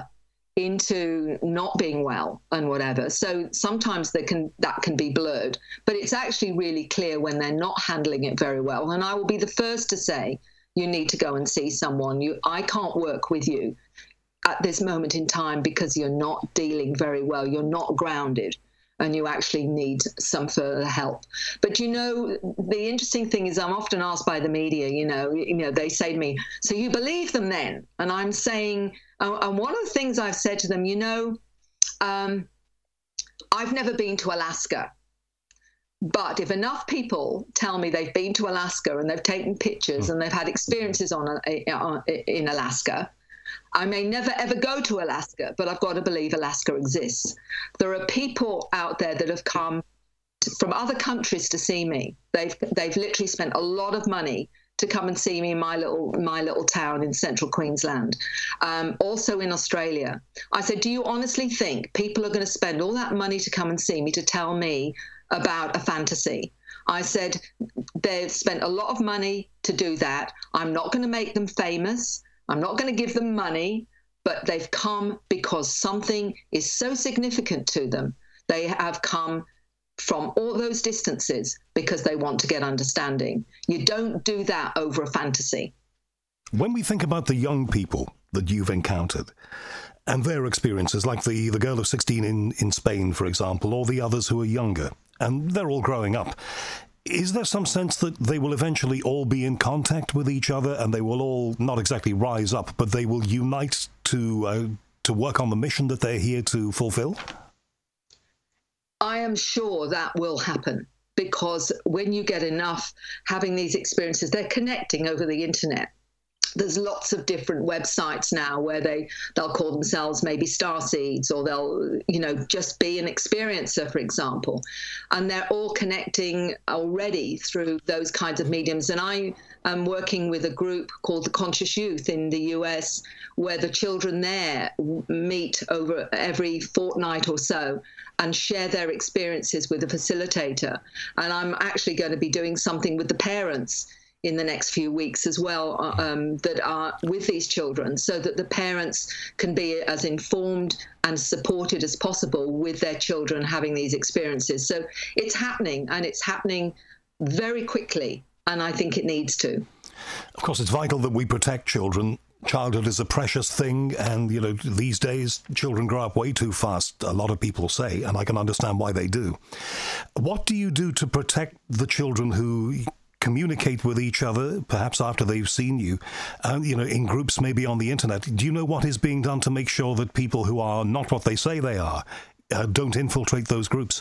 into not being well and whatever. So sometimes they can that can be blurred, but it's actually really clear when they're not handling it very well. And I will be the first to say, you need to go and see someone. You, I can't work with you at this moment in time because you're not dealing very well. You're not grounded, and you actually need some further help. But, you know, the interesting thing is I'm often asked by the media, you know, you know, they say to me, so you believe them then? And I'm saying, and one of the things I've said to them, you know, um, I've never been to Alaska, but if enough people tell me they've been to Alaska and they've taken pictures and they've had experiences on, on in Alaska, I may never, ever go to Alaska, but I've got to believe Alaska exists. There are people out there that have come to, from other countries to see me. They've they've literally spent a lot of money to come and see me in my little my little town in central Queensland. Um, also in Australia. I said, do you honestly think people are going to spend all that money to come and see me to tell me about a fantasy? I said, they've spent a lot of money to do that. I'm not going to make them famous. I'm not going to give them money, but they've come because something is so significant to them. They have come from all those distances because they want to get understanding. You don't do that over a fantasy. When we think about the young people that you've encountered and their experiences, like the, the girl of sixteen in, in Spain, for example, or the others who are younger, and they're all growing up, is there some sense that they will eventually all be in contact with each other and they will all not exactly rise up, but they will unite to uh, to work on the mission that they're here to fulfill? I am sure that will happen, because when you get enough having these experiences, they're connecting over the internet. there's lots of different websites now where they, they'll call themselves maybe Starseeds, or they'll, you know, just be an experiencer, for example. And they're all connecting already through those kinds of mediums. And I am working with a group called the Conscious Youth in the U S, where the children there meet over every fortnight or so and share their experiences with a facilitator. And I'm actually going to be doing something with the parents in the next few weeks as well, um, that are with these children, so that the parents can be as informed and supported as possible with their children having these experiences. So it's happening, and it's happening very quickly, and I think it needs to. Of course, it's vital that we protect children. Childhood is a precious thing, and, you know, these days children grow up way too fast, a lot of people say, and I can understand why they do. What do you do to protect the children who communicate with each other, perhaps after they've seen you, uh, you know, in groups maybe on the internet? Do you know what is being done to make sure that people who are not what they say they are uh, don't infiltrate those groups?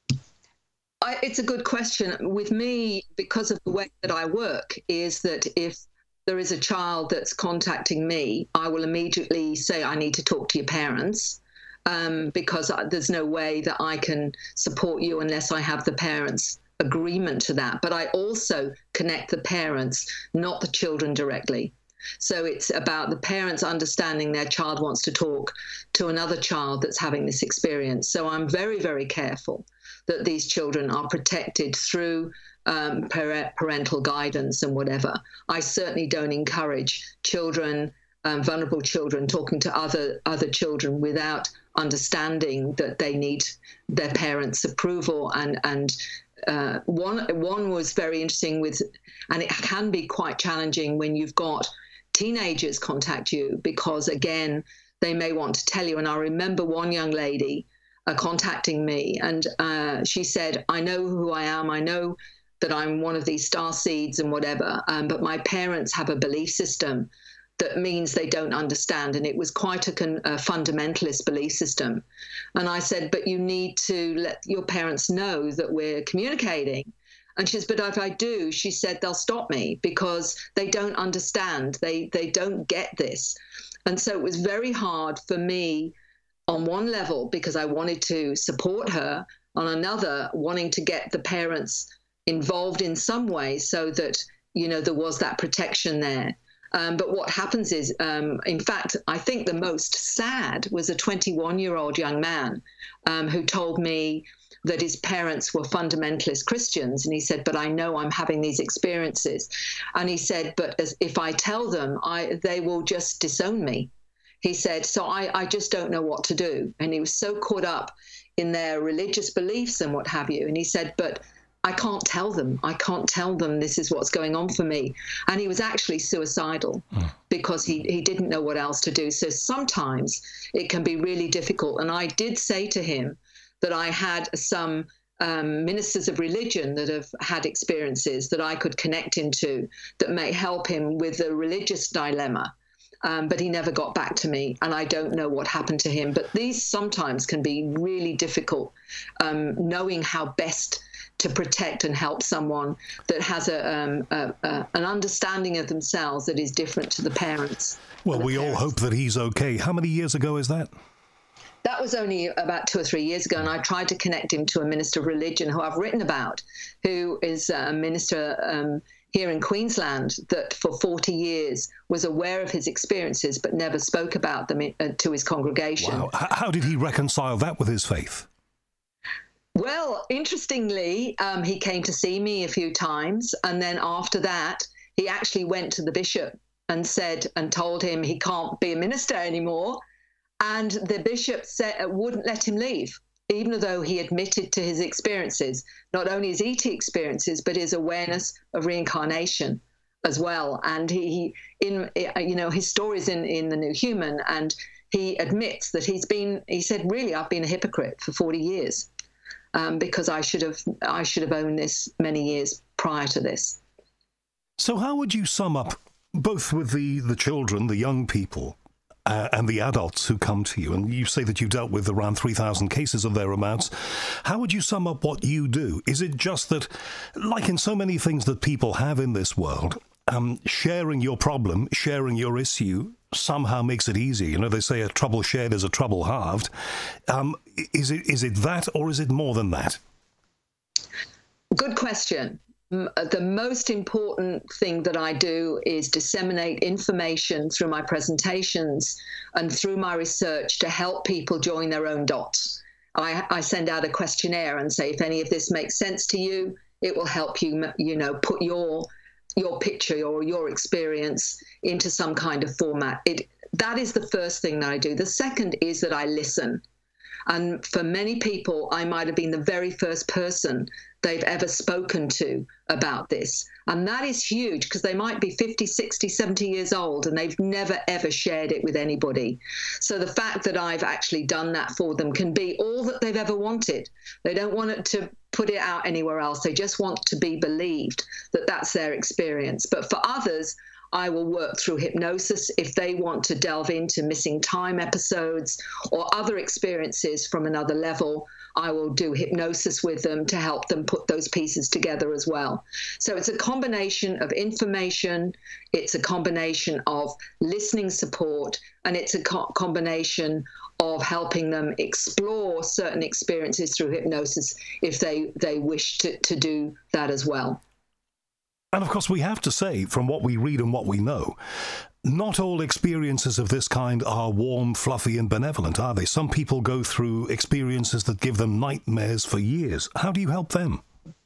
I, it's a good question. With me, because of the way that I work, is that if there is a child that's contacting me, I will immediately say, I need to talk to your parents, um, because there's no way that I can support you unless I have the parents' agreement to that. But I also connect the parents, not the children directly. So it's about the parents understanding their child wants to talk to another child that's having this experience. So I'm very, very careful that these children are protected through um, parental guidance and whatever. I certainly don't encourage children, um, vulnerable children, talking to other other children without understanding that they need their parents' approval. And and Uh, one one was very interesting with, and it can be quite challenging when you've got teenagers contact you, because again, they may want to tell you. And I remember one young lady uh, contacting me, and uh, she said, I know who I am. I know that I'm one of these star seeds and whatever, um, but my parents have a belief system that means they don't understand. And it was quite a, con- a fundamentalist belief system. And I said, but you need to let your parents know that we're communicating. And she says, but if I do, she said, they'll stop me because they don't understand. They, they don't get this. And so it was very hard for me on one level, because I wanted to support her, on another, wanting to get the parents involved in some way so that, you know, there was that protection there. Um, but what happens is, um, in fact, I think the most sad was a twenty-one-year-old young man um, who told me that his parents were fundamentalist Christians. And he said, but I know I'm having these experiences. And he said, but as, if I tell them, I, they will just disown me. He said, so I, I just don't know what to do. And he was so caught up in their religious beliefs and what have you. And he said, but I can't tell them. I can't tell them this is what's going on for me. And he was actually suicidal mm. because he, he didn't know what else to do. So sometimes it can be really difficult. And I did say to him that I had some um, ministers of religion that have had experiences that I could connect into that may help him with the religious dilemma. Um, but he never got back to me, and I don't know what happened to him. But these sometimes can be really difficult, um, knowing how best to protect and help someone that has a, um, a, a an understanding of themselves that is different to the parents. Well, the we parents. all hope that he's okay. How many years ago is that? That was only about two or three years ago, and I tried to connect him to a minister of religion who I've written about, who is a minister um, here in Queensland that for forty years was aware of his experiences but never spoke about them in, uh, to his congregation. Wow. How did he reconcile that with his faith? Well, interestingly, um, he came to see me a few times, and then after that, he actually went to the bishop and said and told him he can't be a minister anymore. And the bishop said, wouldn't let him leave, even though he admitted to his experiences, not only his E T experiences, but his awareness of reincarnation as well. And he, he in you know, his stories in, in The New Human, and he admits that he's been, he said, really, I've been a hypocrite for forty years um, because I should have, I should have owned this many years prior to this. So how would you sum up, both with the, the children, the young people, Uh, and the adults who come to you, and you say that you dealt with around three thousand cases or thereabouts, how would you sum up what you do? Is it just that, like in so many things that people have in this world, um, sharing your problem, sharing your issue somehow makes it easy. You know, they say a trouble shared is a trouble halved. Um, is it is it that, or is it more than that? Good question. The most important thing that I do is disseminate information through my presentations and through my research to help people join their own dots. I, I send out a questionnaire and say, if any of this makes sense to you, it will help you, you know, put your your picture or your experience into some kind of format. It that is the first thing that I do. The second is that I listen. And for many people, I might have been the very first person they've ever spoken to about this. And that is huge, because they might be fifty, sixty, seventy years old and they've never, ever shared it with anybody. So the fact that I've actually done that for them can be all that they've ever wanted. They don't want it to put it out anywhere else. They just want to be believed that that's their experience. But for others, I will work through hypnosis if they want to delve into missing time episodes or other experiences from another level. I will do hypnosis with them to help them put those pieces together as well. So it's a combination of information, it's a combination of listening support, and it's a co- combination of helping them explore certain experiences through hypnosis if they, they wish to, to do that as well. And of course, we have to say, from what we read and what we know, not all experiences of this kind are warm, fluffy and benevolent, are they? Some people go through experiences that give them nightmares for years. How do you help them?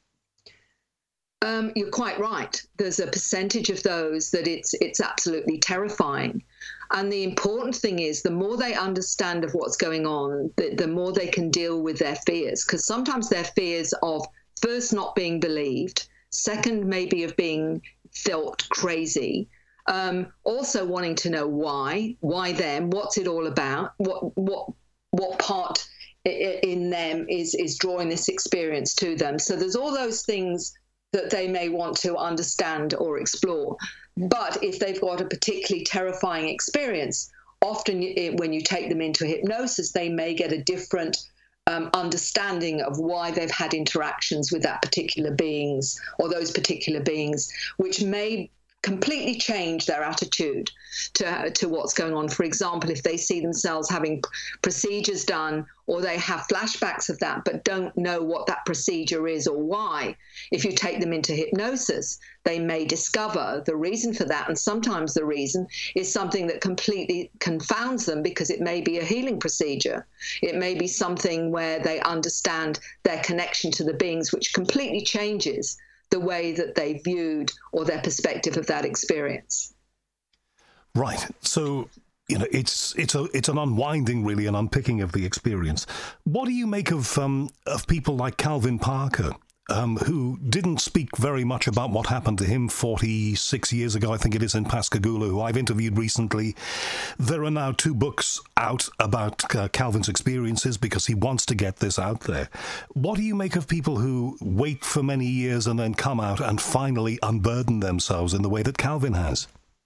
Um, you're quite right. There's a percentage of those that it's it's absolutely terrifying. And the important thing is the more they understand of what's going on, the, the more they can deal with their fears. Because sometimes they're fears of, first, not being believed, second, maybe of being felt crazy, um, also wanting to know why, why them, what's it all about, what what what part in them is is drawing this experience to them. So there's all those things that they may want to understand or explore. But if they've got a particularly terrifying experience, often when you take them into hypnosis, they may get a different Um, understanding of why they've had interactions with that particular beings or those particular beings, which may completely change their attitude to, to what's going on. For example, if they see themselves having procedures done or they have flashbacks of that but don't know what that procedure is or why, if you take them into hypnosis, they may discover the reason for that. And sometimes the reason is something that completely confounds them, because it may be a healing procedure. It may be something where they understand their connection to the beings, which completely changes the way that they viewed or their perspective of that experience. Right. So, you know, it's it's a it's an unwinding, really, an unpicking of the experience. What do you make of um, of people like Calvin Parker, um, who didn't speak very much about what happened to him forty-six years ago, I think it is, in Pascagoula, who I've interviewed recently? There are now two books out about uh, Calvin's experiences because he wants to get this out there. What do you make of people who wait for many years and then come out and finally unburden themselves in the way that Calvin has?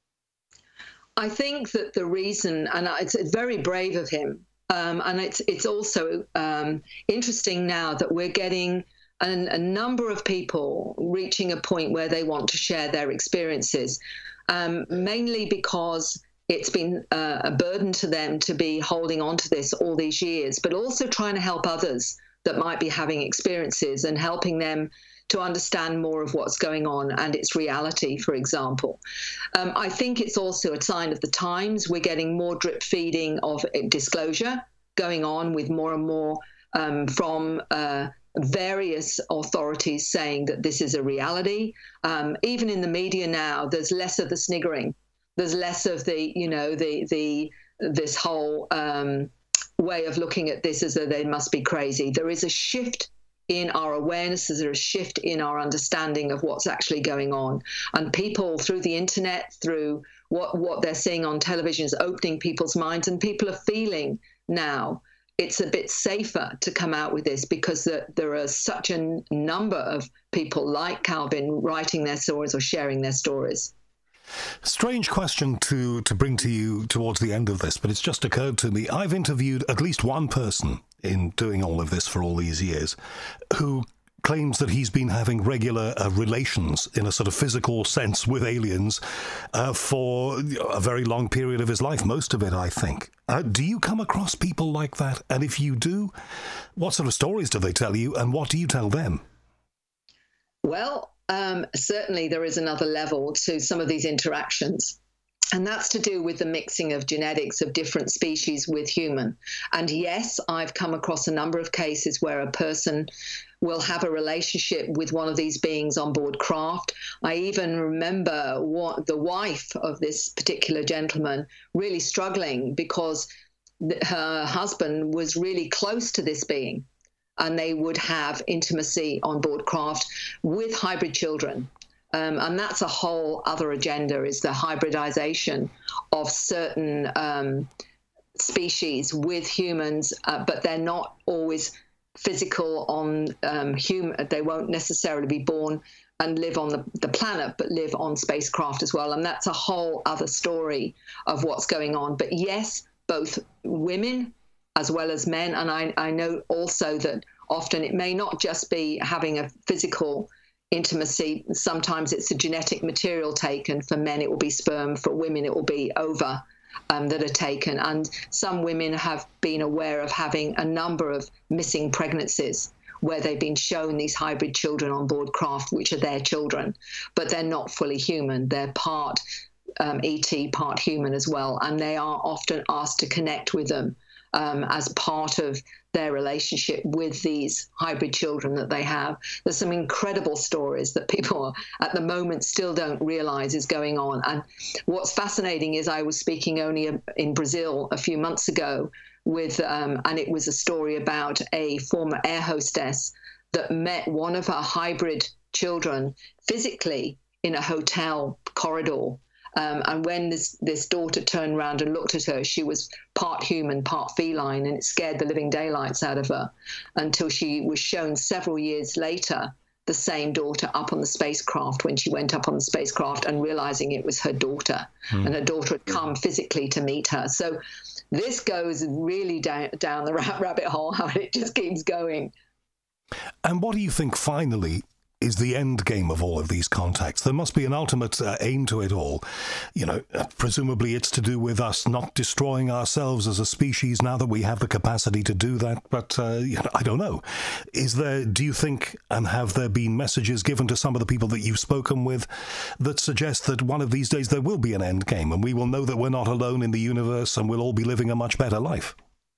I think that the reason, and it's very brave of him, um, and it's it's also um, interesting now that we're getting an, a number of people reaching a point where they want to share their experiences, um, mainly because it's been uh, a burden to them to be holding on to this all these years, but also trying to help others that might be having experiences and helping them to understand more of what's going on and its reality, for example. Um, I think it's also a sign of the times. We're getting more drip feeding of disclosure going on, with more and more um, from uh, various authorities saying that this is a reality. Um, even in the media now, there's less of the sniggering. There's less of the, you know, the the this whole um, way of looking at this as though they must be crazy. There is a shift in our awareness, there's a shift in our understanding of what's actually going on. And people, through the internet, through what, what they're seeing on television, is opening people's minds, and people are feeling now it's a bit safer to come out with this, because the, there are such a n- number of people like Calvin writing their stories or sharing their stories. Strange question to, to bring to you towards the end of this, but it's just occurred to me. I've interviewed at least one person in doing all of this for all these years who claims that he's been having regular uh, relations in a sort of physical sense with aliens uh, for a very long period of his life, most of it, I think. Uh, do you come across people like that? And if you do, what sort of stories do they tell you, and what do you tell them? Well, um, certainly there is another level to some of these interactions. And that's to do with the mixing of genetics of different species with human. And yes, I've come across a number of cases where a person will have a relationship with one of these beings on board craft. I even remember what, the wife of this particular gentleman really struggling because th- her husband was really close to this being, and they would have intimacy on board craft with hybrid children. Um, and that's a whole other agenda, is the hybridization of certain um, species with humans, uh, but they're not always physical on um, human. They won't necessarily be born and live on the, the planet, but live on spacecraft as well. And that's a whole other story of what's going on. But yes, both women as well as men. And I, I know also that often it may not just be having a physical intimacy. Sometimes it's a genetic material taken. For men, it will be sperm. For women, it will be ova um, that are taken. And some women have been aware of having a number of missing pregnancies where they've been shown these hybrid children on board craft, which are their children, but they're not fully human. They're part um, E T, part human as well. And they are often asked to connect with them Um, as part of their relationship with these hybrid children that they have. There's some incredible stories that people at the moment still don't realize is going on. And what's fascinating is I was speaking only in Brazil a few months ago with, um, and it was a story about a former air hostess that met one of her hybrid children physically in a hotel corridor. Um, and when this, this daughter turned around and looked at her, she was part human, part feline, and it scared the living daylights out of her until she was shown several years later, the same daughter up on the spacecraft when she went up on the spacecraft and realizing it was her daughter. Mm. And her daughter had come physically to meet her. So this goes really down, down the rabbit hole, how it just keeps going. And what do you think finally is the end game of all of these contacts? There must be an ultimate uh, aim to it all. You know, uh, presumably it's to do with us not destroying ourselves as a species now that we have the capacity to do that. But uh, you know, I don't know. Is there, do you think, and have there been messages given to some of the people that you've spoken with that suggest that one of these days there will be an end game and we will know that we're not alone in the universe and we'll all be living a much better life?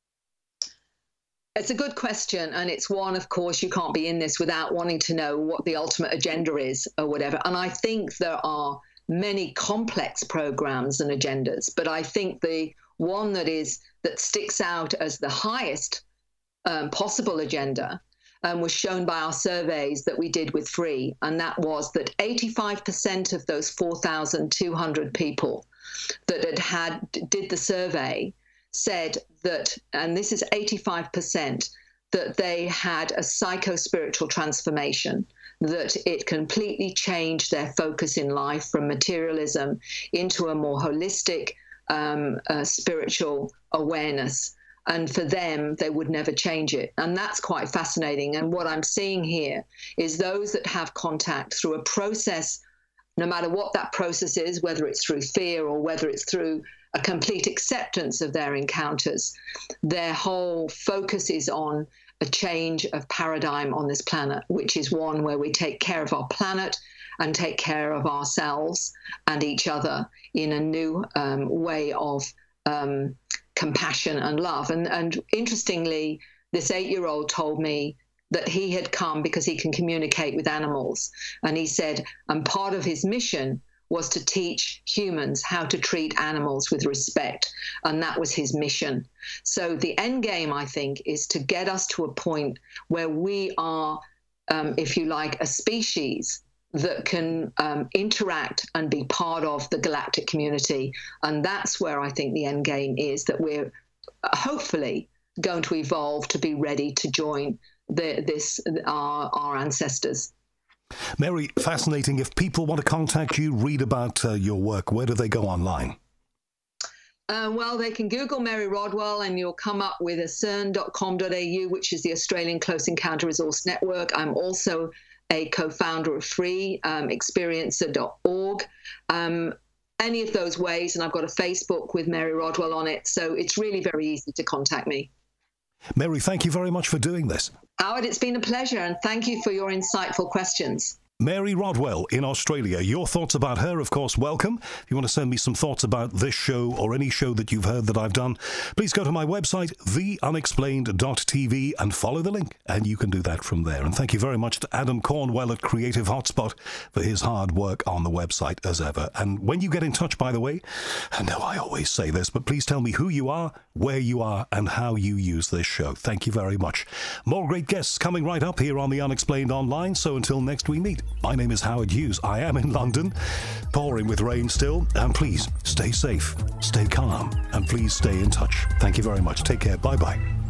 It's a good question, and it's one, of course, you can't be in this without wanting to know what the ultimate agenda is or whatever. And I think there are many complex programs and agendas, but I think the one that is that sticks out as the highest um, possible agenda um, was shown by our surveys that we did with Free, and that was that eighty-five percent of those four thousand two hundred people that had, had did the survey said that, and this is eighty-five percent, that they had a psycho-spiritual transformation, that it completely changed their focus in life from materialism into a more holistic um, uh, spiritual awareness. And for them, they would never change it. And that's quite fascinating. And what I'm seeing here is those that have contact through a process, no matter what that process is, whether it's through fear or whether it's through a complete acceptance of their encounters, their whole focus is on a change of paradigm on this planet, which is one where we take care of our planet and take care of ourselves and each other in a new um, way of um, compassion and love. And, and interestingly, this eight-year-old told me that he had come because he can communicate with animals. And he said, and part of his mission was to teach humans how to treat animals with respect. And that was his mission. So the end game, I think, is to get us to a point where we are, um, if you like, a species that can um, interact and be part of the galactic community. And that's where I think the end game is, that we're hopefully going to evolve to be ready to join the, this our, our ancestors. Mary, fascinating. If people want to contact you, read about uh, your work, where do they go online? Uh, well, they can Google Mary Rodwell and you'll come up with a C E R N dot com dot A U, which is the Australian Close Encounter Resource Network. I'm also a co-founder of free um, experiencer dot org. Um, any of those ways, and I've got a Facebook with Mary Rodwell on it, so it's really very easy to contact me. Mary, thank you very much for doing this. Howard, it's been a pleasure, and thank you for your insightful questions. Mary Rodwell in Australia. Your thoughts about her, of course, welcome. If you want to send me some thoughts about this show or any show that you've heard that I've done, please go to my website, the unexplained dot t v, and follow the link, and you can do that from there. And thank you very much to Adam Cornwell at Creative Hotspot for his hard work on the website as ever. And when you get in touch, by the way, I know I always say this, but please tell me who you are, where you are, and how you use this show. Thank you very much. More great guests coming right up here on The Unexplained Online, so until next we meet, my name is Howard Hughes. I am in London, pouring with rain still, and please stay safe, stay calm, and please stay in touch. Thank you very much. Take care. Bye-bye.